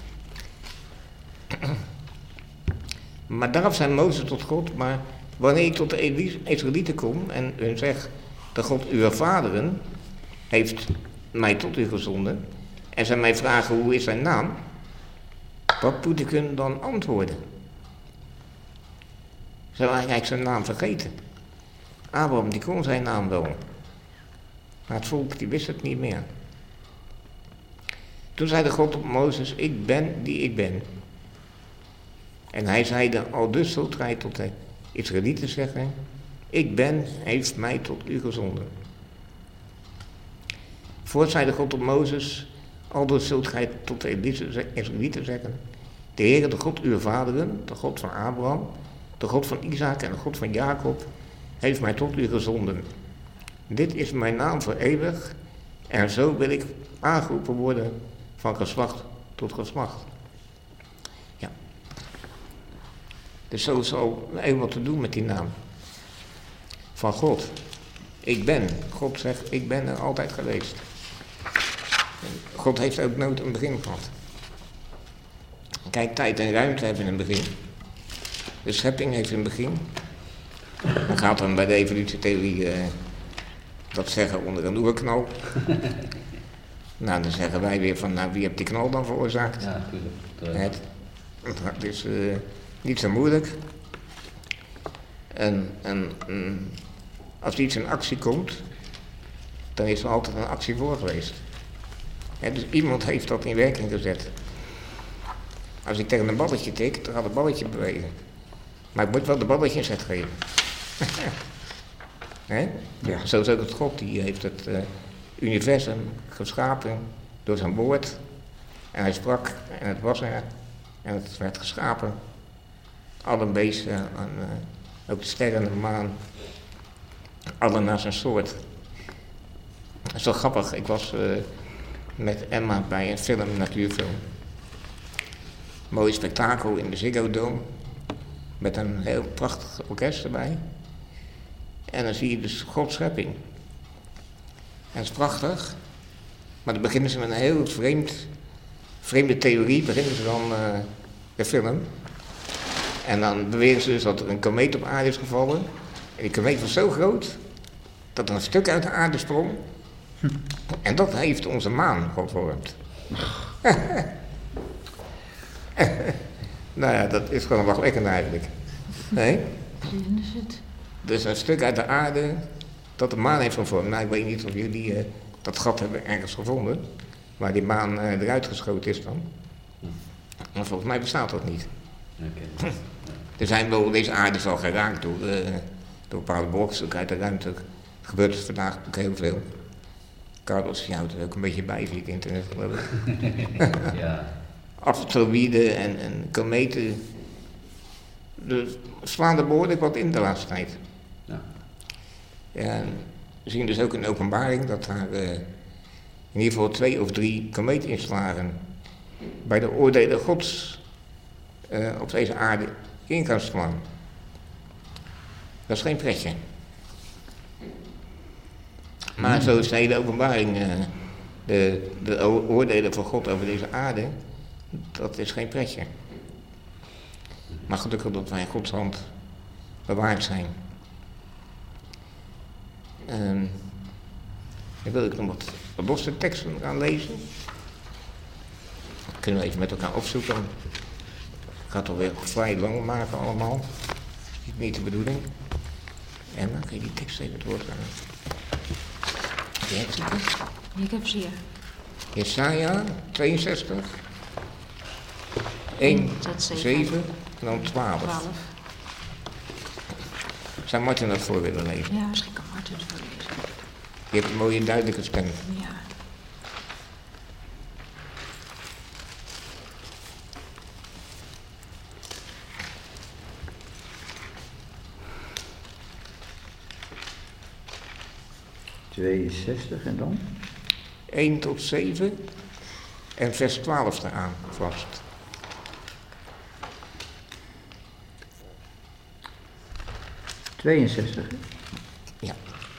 Maar daarop zei Mozes tot God, maar wanneer ik tot de Israëlieten kom en hun zeg, de God uw vaderen heeft mij tot u gezonden en zij mij vragen hoe is zijn naam, wat moet ik hun dan antwoorden? Zou hij eigenlijk zijn naam vergeten? Abraham die kon zijn naam wel, maar het volk die wist het niet meer. Toen zei de God tot Mozes, ik ben die ik ben. En hij zeide, al dus zult gij tot de Israëlieten zeggen, ik ben, heeft mij tot u gezonden. Voort zeide God tot Mozes, aldoor zult gij tot de Israëlieten zeggen, de Heere, de God uw vaderen, de God van Abraham, de God van Isaac en de God van Jacob, heeft mij tot u gezonden. Dit is mijn naam voor eeuwig, en zo wil ik aangeroepen worden van geslacht tot geslacht. Ja. Dus zo is al even wat te doen met die naam. Van God. Ik ben. God zegt, ik ben er altijd geweest. God heeft ook nooit een begin gehad. Kijk, tijd en ruimte hebben een begin. De schepping heeft een begin. Dan gaat dan bij de evolutietheorie uh, dat zeggen onder een oerknal. Nou, dan zeggen wij weer van, nou, wie heeft die knal dan veroorzaakt? Ja, natuurlijk. Het is uh, niet zo moeilijk. En, en, en als iets in actie komt, dan is er altijd een actie voor geweest. Ja, dus iemand heeft dat in werking gezet. Als ik tegen een balletje tik, dan gaat het balletje bewegen. Maar ik moet wel de balletje een zet geven. He? Ja. Zo is ook het God, die heeft het uh, universum geschapen door zijn woord. En hij sprak en het was er. En het werd geschapen. Alle beesten, en, uh, ook de sterren en de maan. Alle naar zijn soort. Dat is wel grappig, ik was uh, met Emma bij een film, een natuurfilm. Mooi spektakel in de Ziggo Dome. Met een heel prachtig orkest erbij. En dan zie je dus Gods schepping. En dat is prachtig. Maar dan beginnen ze met een heel vreemd, vreemde theorie, beginnen ze dan uh, de film. En dan beweren ze dus dat er een komeet op aarde is gevallen. En die komeet was zo groot, dat er een stuk uit de aarde sprong. En dat heeft onze maan gevormd. Nou ja, dat is gewoon lachwekkend eigenlijk. Nee? is het. Dus een stuk uit de aarde dat de maan heeft gevormd. Nou, ik weet niet of jullie uh, dat gat hebben ergens gevonden, waar die maan uh, eruit geschoten is dan. Maar volgens mij bestaat dat niet. Okay. Er zijn wel, deze aarde is al geraakt door, uh, door bepaalde blokjes ook uit de ruimte. Er gebeurt dus vandaag ook heel veel. Carlos, je houdt er ook een beetje bij via het internet, geloof ik. Ja. Asteroïden en, en kometen. Dus slaan er behoorlijk wat in de laatste tijd. Ja. En we zien dus ook in de openbaring dat daar uh, in ieder geval twee of drie komeetinslagen bij de oordelen Gods uh, op deze aarde in gaan slaan. Dat is geen pretje. Maar zo is de hele openbaring, uh, de, de oordelen van God over deze aarde, dat is geen pretje. Maar gelukkig dat wij in Gods hand bewaard zijn. Um, dan wil ik nog wat, wat losse teksten gaan lezen. Dat kunnen we even met elkaar opzoeken. Ik ga het alweer vrij lang maken allemaal. Dat is niet de bedoeling. En dan kun je die tekst even het woord gaan. Heb je het zitten? Ik heb ze hier. Jesaja tweeënzestig. één tot zeven en dan twaalf. twaalf. Zou Martin dat voor willen lezen? Ja, misschien kan Martin het voorlezen. Je hebt een mooie duidelijke stem. Ja. tweeënzestig en dan? één tot zeven en vers twaalf eraan vast. tweeënzestig. Ja.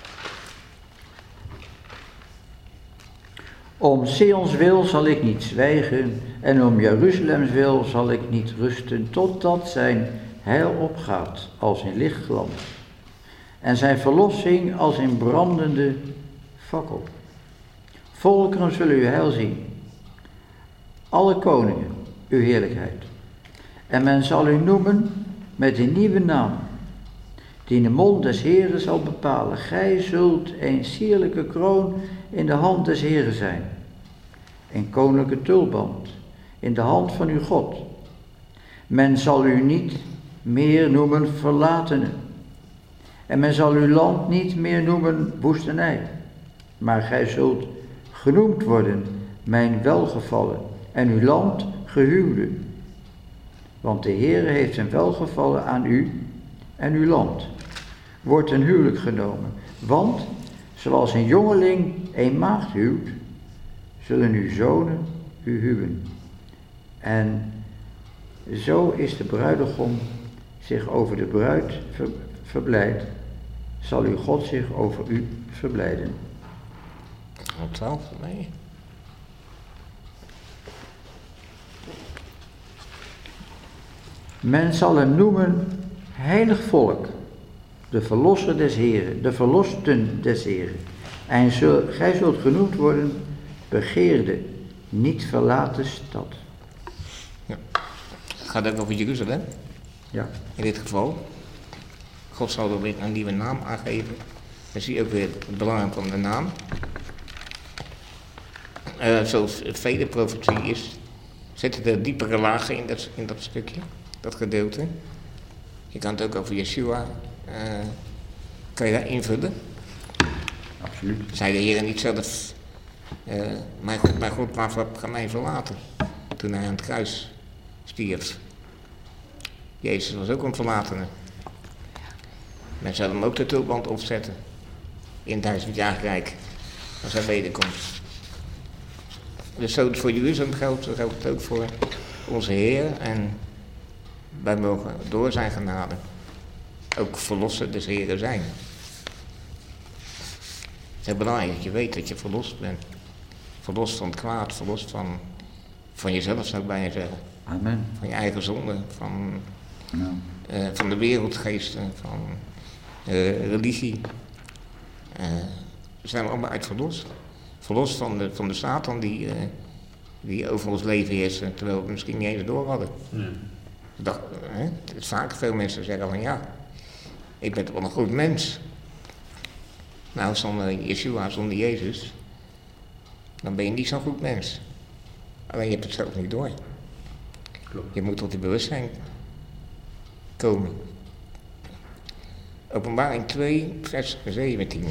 Om Sions wil zal ik niet zwijgen en om Jeruzalems wil zal ik niet rusten totdat zijn heil opgaat als in lichtglans en zijn verlossing als in brandende fakkel. Volkeren zullen uw heil zien, alle koningen uw heerlijkheid. En men zal u noemen met een nieuwe naam, die in de mond des Heeren zal bepalen. Gij zult een sierlijke kroon in de hand des Heeren zijn, een koninklijke tulband in de hand van uw God. Men zal u niet meer noemen verlatene, en men zal uw land niet meer noemen woestenij, maar gij zult genoemd worden mijn welgevallen en uw land gehuwden. Want de Heere heeft zijn welgevallen aan u en uw land. Wordt ten huwelijk genomen, want zoals een jongeling een maagd huwt, zullen uw zonen u huwen. En zo is de bruidegom zich over de bruid ver, verblijdt, zal uw God zich over u verblijden. twaalf, nee. Men zal hem noemen heilig volk, de verlosser des Heren, de verlosten des Heren. En zul, gij zult genoemd worden begeerde, niet verlaten stad. Ja. Het gaat ook over Jeruzalem. Ja. In dit geval. God zal er weer een nieuwe naam aangeven. Dan zie je ook weer het belang van de naam. Uh, zoals vele profetie is, zitten er diepere lagen in dat, in dat stukje, dat gedeelte. Je kan het ook over Yeshua, uh, kan je daar invullen. Absoluut. Zei de Heer niet zelf, uh, mijn God, mijn God, waarvoor heb je mij verlaten? Toen hij aan het kruis stierf. Jezus was ook een verlatene. Men zou hem ook de tulband opzetten. In het duizendjarig rijk. Als hij wederkomt. Dus zo het voor Jeruzalem geldt, zo geldt het ook voor onze Heer. En wij mogen door zijn genade ook verlosser des Heren zijn. Het is belangrijk dat je weet dat je verlost bent. Verlost van het kwaad, verlost van, van jezelf zou ik bijna zeggen. Amen. Van je eigen zonde, van, Nou. uh, van de wereldgeesten, van uh, religie. Uh, we zijn allemaal uit verlost. Verlost van de, van de Satan die, uh, die over ons leven heerst, terwijl we het misschien niet eens door hadden. Ja. Dat, uh, het is vaak veel mensen zeggen van ja, ik ben toch wel een goed mens. Nou, zonder Yeshua, zonder Jezus, dan ben je niet zo'n goed mens. Alleen je hebt het zelf niet door. Klopt. Je moet tot die bewustzijn komen. Openbaring twee, vers zeventien.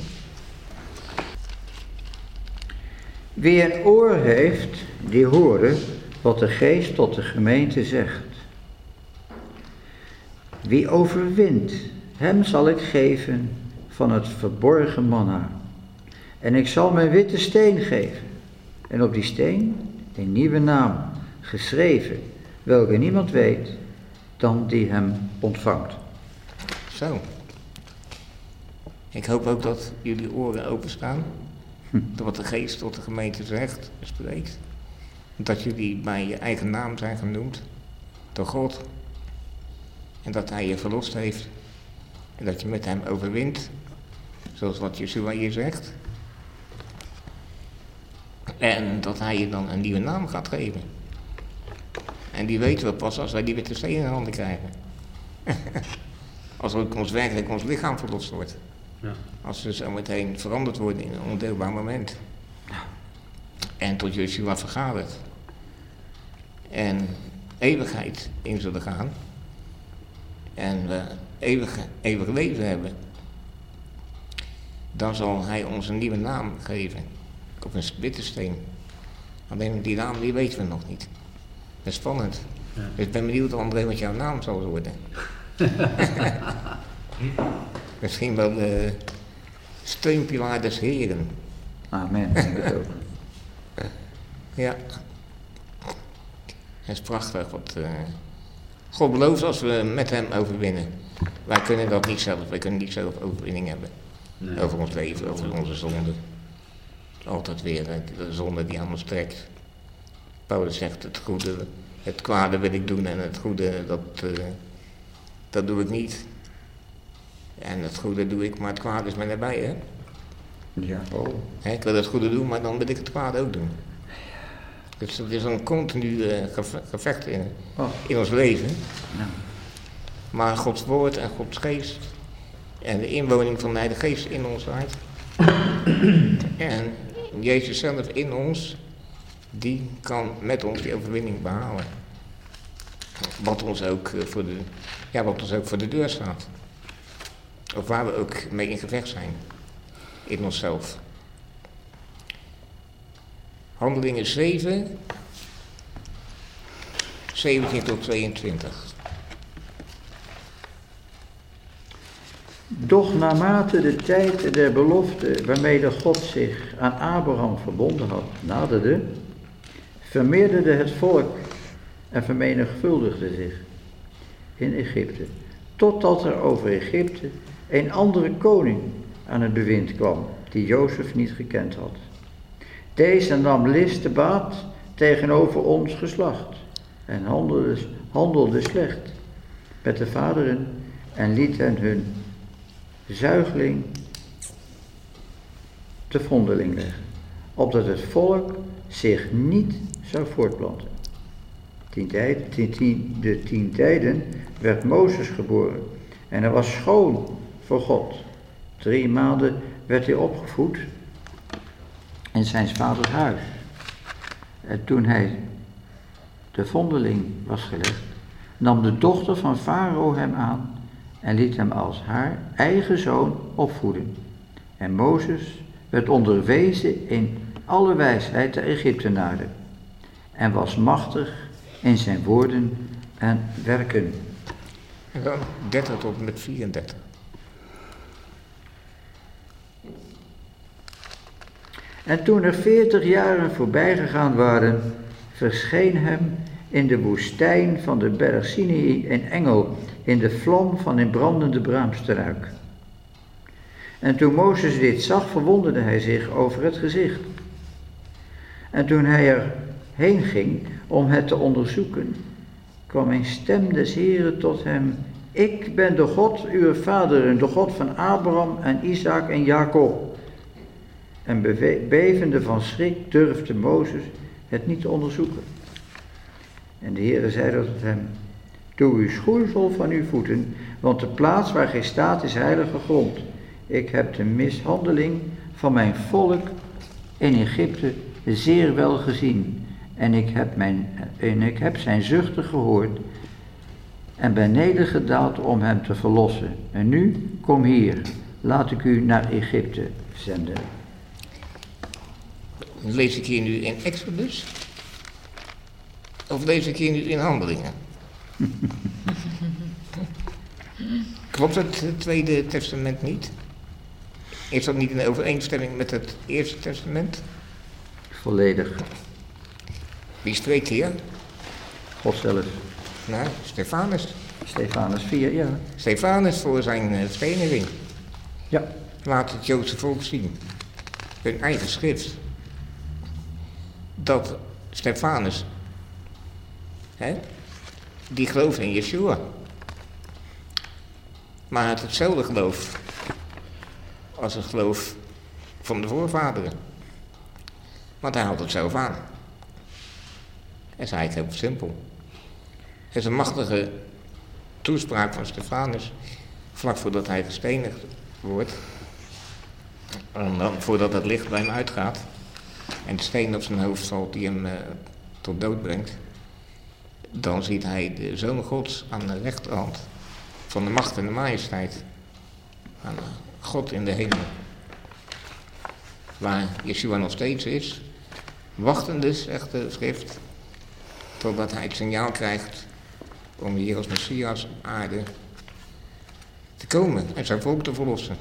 Wie een oor heeft, die horen wat de Geest tot de gemeente zegt. Wie overwint, hem zal ik geven van het verborgen manna. En ik zal mijn witte steen geven. En op die steen een nieuwe naam, geschreven, welke niemand weet dan die hem ontvangt. Zo. Ik hoop ook dat jullie oren openstaan. Hm. Door wat de Geest tot de gemeente zegt, spreekt. Dat jullie bij je eigen naam zijn genoemd. Door God. En dat hij je verlost heeft. En dat je met hem overwint. Zoals wat Yeshua hier zegt. En dat hij je dan een nieuwe naam gaat geven. En die weten we pas als wij die witte steen in handen krijgen. Als ook ons werkelijk ons lichaam verlost wordt. Ja. Als we zo meteen veranderd worden in een ondeelbaar moment. En tot Yeshua vergaderd. En eeuwigheid in zullen gaan. En we eeuwig, eeuwig leven hebben. Dan zal hij ons een nieuwe naam geven. Op een witte steen. Alleen die naam die weten we nog niet. Dat is spannend. Ja. Dus ik ben benieuwd André wat jouw naam zal worden. Misschien wel de steunpilaar des Heren. Amen, denk ik ook. Ja. Dat is prachtig. Wat, uh, God belooft als we met hem overwinnen. Wij kunnen dat niet zelf. Wij kunnen niet zelf overwinning hebben. Nee. Over ons leven, over onze zonde. Altijd weer uh, de zonde die aan ons trekt. Paulus zegt het goede, het kwade wil ik doen en het goede dat, uh, dat doe ik niet. En het goede doe ik, maar het kwade is mij nabij, hè? Ja, oh. He, ik wil het goede doen, maar dan wil ik het kwade ook doen. Dus het is een continu uh, geve- gevecht in, Oh. in ons leven. Nou. Maar Gods woord en Gods geest en de inwoning van de Heilige Geest in ons hart en Jezus zelf in ons, die kan met ons die overwinning behalen. Wat ons ook voor de, ja, wat ons ook voor de deur staat. Of waar we ook mee in gevecht zijn. In onszelf. Handelingen zeven, zeventien tot tweeëntwintig. Doch naarmate de tijd der belofte waarmee de God zich aan Abraham verbonden had naderde, vermeerderde het volk en vermenigvuldigde zich in Egypte, totdat er over Egypte een andere koning aan het bewind kwam, die Jozef niet gekend had. Deze nam list te baat tegenover ons geslacht en handelde, handelde slecht met de vaderen en liet hen hun zuigeling te vondeling leggen, opdat het volk zich niet zou voortplanten. Tien tijd, tien, tien, de tien tijden werd Mozes geboren en hij was schoon voor God. Drie maanden werd hij opgevoed in zijn vaders huis. En toen hij de vondeling was gelegd, nam de dochter van Farao hem aan en liet hem als haar eigen zoon opvoeden. En Mozes werd onderwezen in alle wijsheid der Egyptenaren en was machtig in zijn woorden en werken. En dan dertig tot en met vierendertig. En toen er veertig jaren voorbij gegaan waren, verscheen hem in de woestijn van de berg Sinai een engel in de vlam van een brandende braamstruik. En toen Mozes dit zag, verwonderde hij zich over het gezicht. En toen hij er heen ging om het te onderzoeken, kwam een stem des Heeren tot hem: Ik ben de God uw vaderen, de God van Abraham en Isaac en Jacob. En bewe- bevende van schrik durfde Mozes het niet te onderzoeken. En de Heere zei tot hem: Doe uw schoeisel van uw voeten, want de plaats waar gij staat is heilige grond. Ik heb de mishandeling van mijn volk in Egypte zeer wel gezien. En ik heb, mijn, en ik heb zijn zuchten gehoord en ben nedergedaald om hem te verlossen. En nu, kom hier, laat ik u naar Egypte zenden. Lees ik hier nu in Exodus? Of lees ik hier nu in Handelingen? Klopt het Tweede Testament niet? Is dat niet in overeenstemming met het Eerste Testament? Volledig. Wie spreekt hier? God zelf. Nou, Stefanus. Stefanus vier, ja. Stefanus voor zijn uh, steniging. Ja. Laat het Joodse volk zien. Hun eigen schrift. Dat Stefanus, hè, die gelooft in Yeshua. Maar hij had hetzelfde geloof als het geloof van de voorvaderen. Want hij had het zelf aan. Dat is eigenlijk heel simpel. Het is een machtige toespraak van Stefanus, vlak voordat hij gestenigd wordt. En dan, voordat het licht bij hem uitgaat en de steen op zijn hoofd valt die hem uh, tot dood brengt, dan ziet hij de Zoon Gods aan de rechterhand van de macht en de majesteit. Aan God in de hemel. Waar Yeshua nog steeds is, wachtende, zegt de schrift, totdat hij het signaal krijgt om hier als Messias op aarde te komen en zijn volk te verlossen.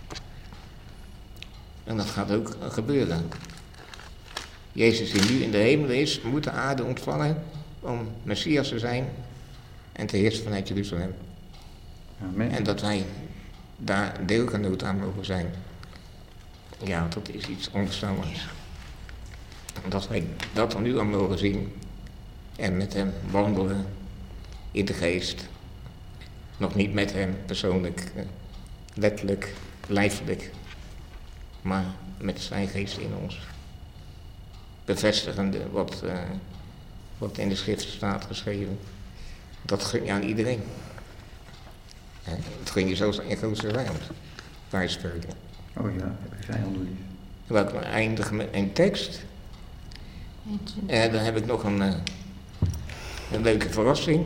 En dat gaat ook gebeuren. Jezus die nu in de hemel is, moet de aarde ontvangen om Messias te zijn en te heersen vanuit Jeruzalem. Amen. En dat wij daar deelgenoot aan mogen zijn. Ja, dat is iets onverstaanbaars. Dat wij dat dan nu aan mogen zien en met hem wandelen in de geest. Nog niet met hem persoonlijk, letterlijk, lijfelijk, maar met zijn geest in ons. Bevestigende wat, uh, wat in de schrift staat geschreven. Dat gun je aan iedereen. He, het gun je zelfs aan je grootste vijand, waar je spreken. Oh ja, heb je vijanden lief. Welke eindigen met een tekst. En uh, dan heb ik nog een, uh, een leuke verrassing.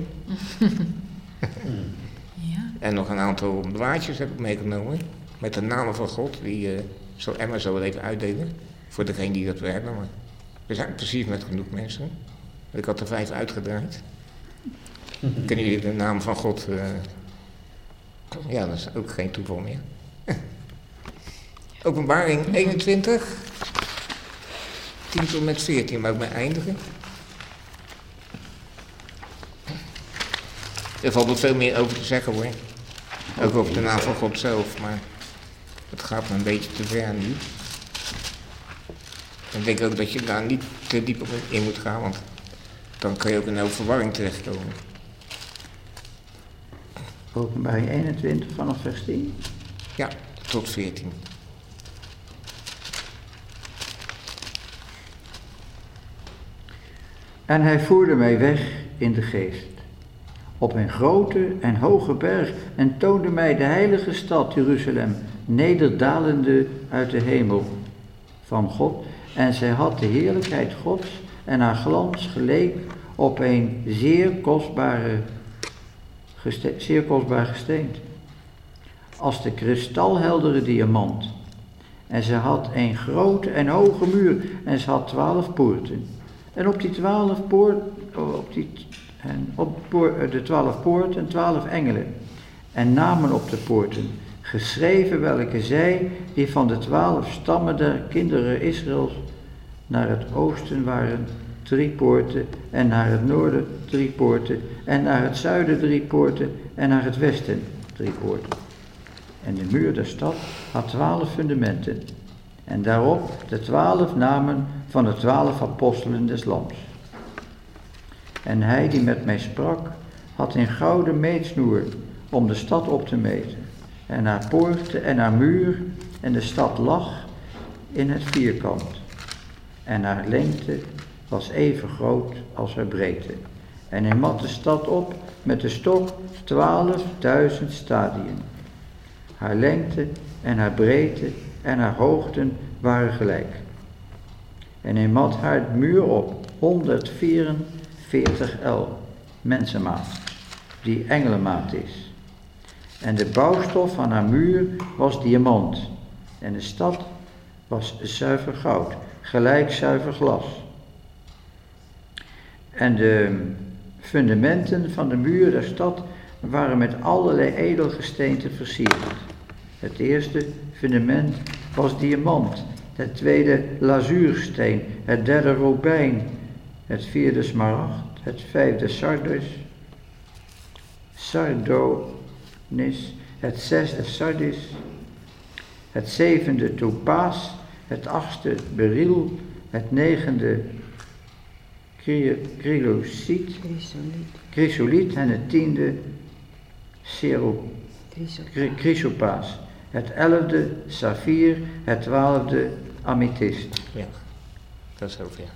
Ja. En nog een aantal blaadjes heb ik meegenomen. Met de namen van God, die uh, zal Emma zo wel even uitdelen. Voor degene die dat wil hebben. Maar We zijn precies met genoeg mensen. Ik had er vijf uitgedraaid. Kunnen jullie de naam van God... Uh... Ja, dat is ook geen toeval meer. Openbaring eenentwintig. tien tot met veertien, maar ik ben eindigen. Er valt nog veel meer over te zeggen hoor. Ook over de naam van God zelf, maar het gaat me een beetje te ver nu. Ik denk ook dat je daar niet te diep op in moet gaan, want dan kan je ook in een verwarring terechtkomen. Openbaring eenentwintig vanaf vers tien? Ja, tot veertien. En hij voerde mij weg in de geest, op een grote en hoge berg, en toonde mij de heilige stad Jeruzalem, nederdalende uit de hemel van God. En zij had de heerlijkheid Gods, en haar glans geleek op een zeer kostbare, geste, zeer kostbaar gesteente, als de kristalheldere diamant. En ze had een grote en hoge muur, en ze had twaalf poorten. En op die twaalf poorten, op die, en op de twaalf poorten en twaalf engelen, en namen op de poorten, geschreven welke zij, die van de twaalf stammen der kinderen Israëls, naar het oosten waren drie poorten, en naar het noorden drie poorten, en naar het zuiden drie poorten, en naar het westen drie poorten. En de muur der stad had twaalf fundamenten, en daarop de twaalf namen van de twaalf apostelen des Lams. En hij die met mij sprak, had een gouden meetsnoer om de stad op te meten, en haar poorten en haar muur, en de stad lag in het vierkant. En haar lengte was even groot als haar breedte. En hij mat de stad op met de stok twaalfduizend stadien. Haar lengte en haar breedte en haar hoogten waren gelijk. En hij mat haar muur op honderdvierenveertig el, mensenmaat, die engelenmaat is. En de bouwstof van haar muur was diamant, en de stad was zuiver goud, gelijk zuiver glas. En de fundamenten van de muur der stad waren met allerlei edelgesteenten versierd. Het eerste fundament was diamant, het tweede lazuursteen, het derde robijn, het vierde smaragd, het vijfde sardus, sardonis, het zesde sardis, het zevende topaas, het achtste beryl, het negende chrysoliet, chrysoliet en het tiende chrysopaas, het elfde saffier, het twaalfde amethyst. Ja, dat is ook ja.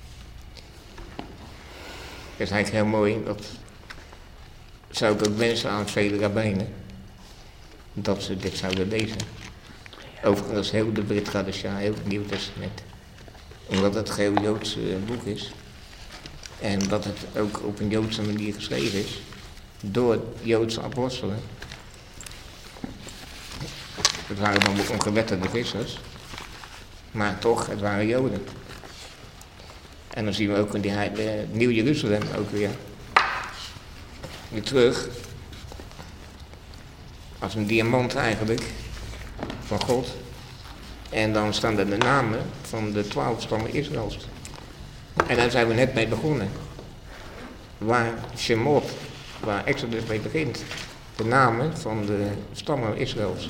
Dat is eigenlijk heel mooi, dat zou ik ook wensen aan vele rabbijnen, dat ze dit zouden lezen. Overigens heel de Brit Gadesha, heel het Nieuw Testament. Omdat het een heel Joods uh, boek is. En dat het ook op een Joodse manier geschreven is. Door Joodse apostelen. Het waren dan ook ongewetterde vissers. Maar toch, het waren Joden. En dan zien we ook in die uh, Nieuw Jeruzalem ook weer. Weer terug. Als een diamant eigenlijk. Van God. En dan staan er de namen van de twaalf stammen Israëls. En daar zijn we net mee begonnen. Waar Shemot, waar Exodus mee begint. De namen van de stammen Israëls.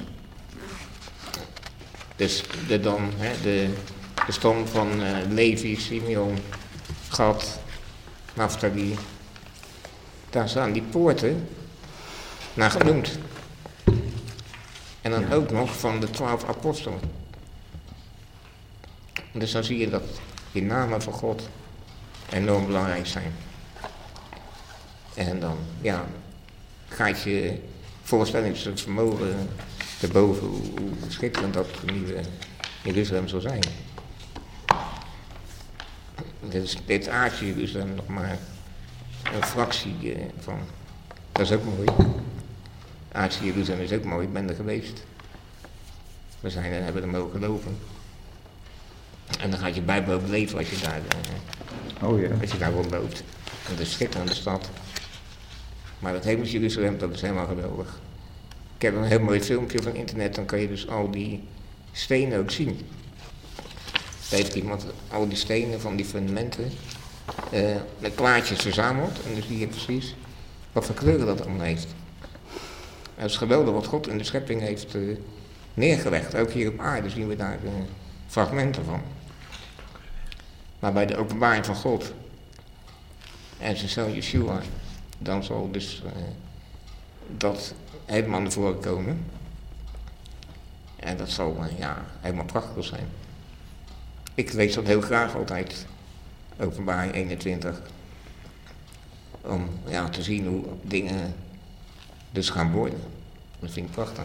Dus de, dan, hè, de, de stam van uh, Levi, Simeon, Gad, Naphtali. Daar staan die poorten naar genoemd. En dan ook nog van de twaalf apostelen. Dus dan zie je dat die namen van God enorm belangrijk zijn. En dan, ja, gaat je voorstellingsvermogen te boven hoe, hoe schitterend dat nieuwe Jeruzalem zal zijn. Dit is dit aardje Jeruzalem nog maar een fractie van. Dat is ook mooi. Aardse Jeruzalem is ook mooi, ik ben er geweest. We zijn er, hebben er mogen geloven. En dan gaat je Bijbel ook leven als je daar, uh, Oh ja. als je daar rondloopt. En dat is schitterende stad. Maar dat hemels Jeruzalem, dat is helemaal geweldig. Ik heb een heel mooi filmpje van internet, dan kan je dus al die stenen ook zien. Daar heeft iemand al die stenen van die fundamenten uh, met plaatjes verzameld. En dan zie je precies wat voor kleuren dat allemaal heeft. En het is geweldig wat God in de schepping heeft uh, neergelegd. Ook hier op aarde zien we daar uh, fragmenten van. Maar bij de openbaring van God en zijn zoon Yeshua, dan zal dus uh, dat helemaal naar voren komen. En dat zal uh, ja, helemaal prachtig zijn. Ik lees dat heel graag altijd, openbaring eenentwintig. Om ja, te zien hoe dingen dus gaan worden. Dat vind ik prachtig.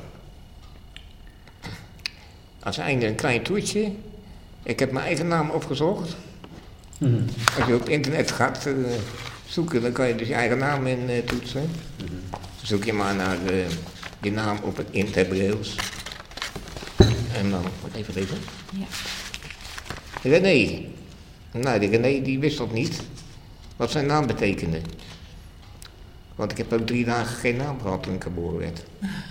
Als einde een klein toertje. Ik heb mijn eigen naam opgezocht. Mm-hmm. Als je op internet gaat uh, zoeken, dan kan je dus je eigen naam in uh, toetsen. Mm-hmm. Dan zoek je maar naar uh, je naam op het, in het Hebreeuws. En dan, wat even lezen. Ja. René. Nou, die René die wist dat niet. Wat zijn naam betekende. Want ik heb ook drie dagen geen naam gehad toen ik geboren werd.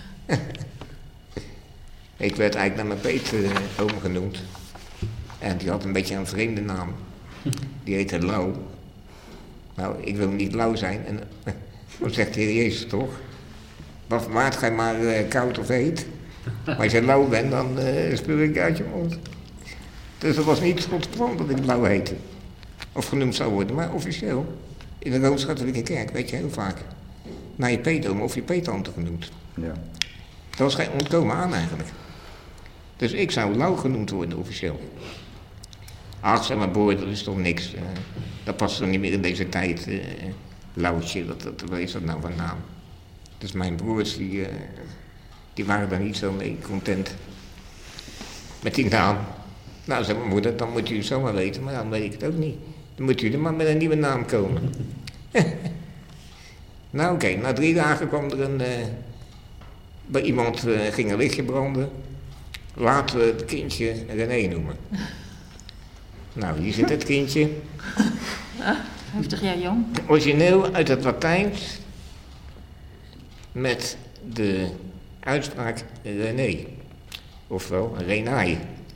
Ik werd eigenlijk naar mijn peetoom genoemd. En die had een beetje een vreemde naam. Die heette Lau. Nou, ik wil niet lauw zijn. En dan zegt de Heer Jezus toch. Wat maakt gij maar uh, koud of heet. Maar als je lauw bent, dan uh, spuug ik uit je mond. Dus dat was niet Gods plan dat ik Lau heette. Of genoemd zou worden, maar officieel. In de Rooms-Katholieke Kerk weet je heel vaak. Naar je peetoom of je peetante genoemd. Ja. Dat was geen ontkomen aan eigenlijk. Dus ik zou Lau genoemd worden officieel. Ach, zeg maar boy, dat is toch niks. Uh, dat past toch niet meer in deze tijd. Uh, Lauwtje, dat, dat, wat is dat nou van naam? Dus mijn broers, die, uh, die waren daar niet zo mee content. Met die naam. Nou, zei mijn moeder, dan moet u het zomaar weten, maar dan weet ik het ook niet. Dan moet u er maar met een nieuwe naam komen. Nou oké, okay, na drie dagen kwam er een... Uh, bij iemand uh, ging een lichtje branden. Laten we het kindje René noemen. Nou, hier zit het kindje. vijftig jaar jong. Origineel uit het Latijns. Met de uitspraak René. Ofwel Renae.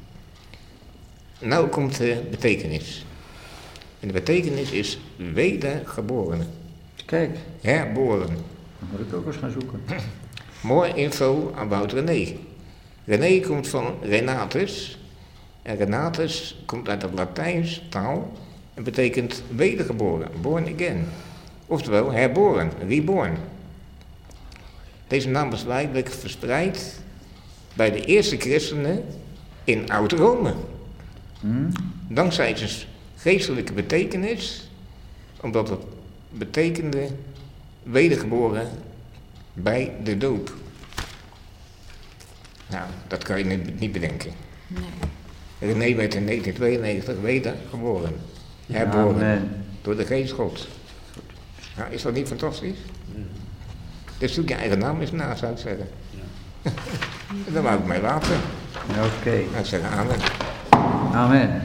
Nou komt de betekenis. En de betekenis is wedergeborene. Kijk. Herboren. Dan moet ik ook eens gaan zoeken. More info about René. René komt van Renatus. En Renatus komt uit het Latijns taal en betekent wedergeboren, born again. Oftewel herboren, reborn. Deze naam was wijdelijk verspreid bij de eerste christenen in Oud-Rome. Hmm? Dankzij zijn geestelijke betekenis, omdat het betekende wedergeboren bij de doop. Nou, dat kan je niet, niet bedenken. Nee. René werd in negentien tweeënnegentig wedergeboren. Herboren. Amen. Door de geest God. Nou, is dat niet fantastisch? Mm. Dus zoek je eigen naam eens na, zou ik zeggen. Ja. Dan wou ik mij laten. Oké. Okay. Nou, ik zeg amen. Amen.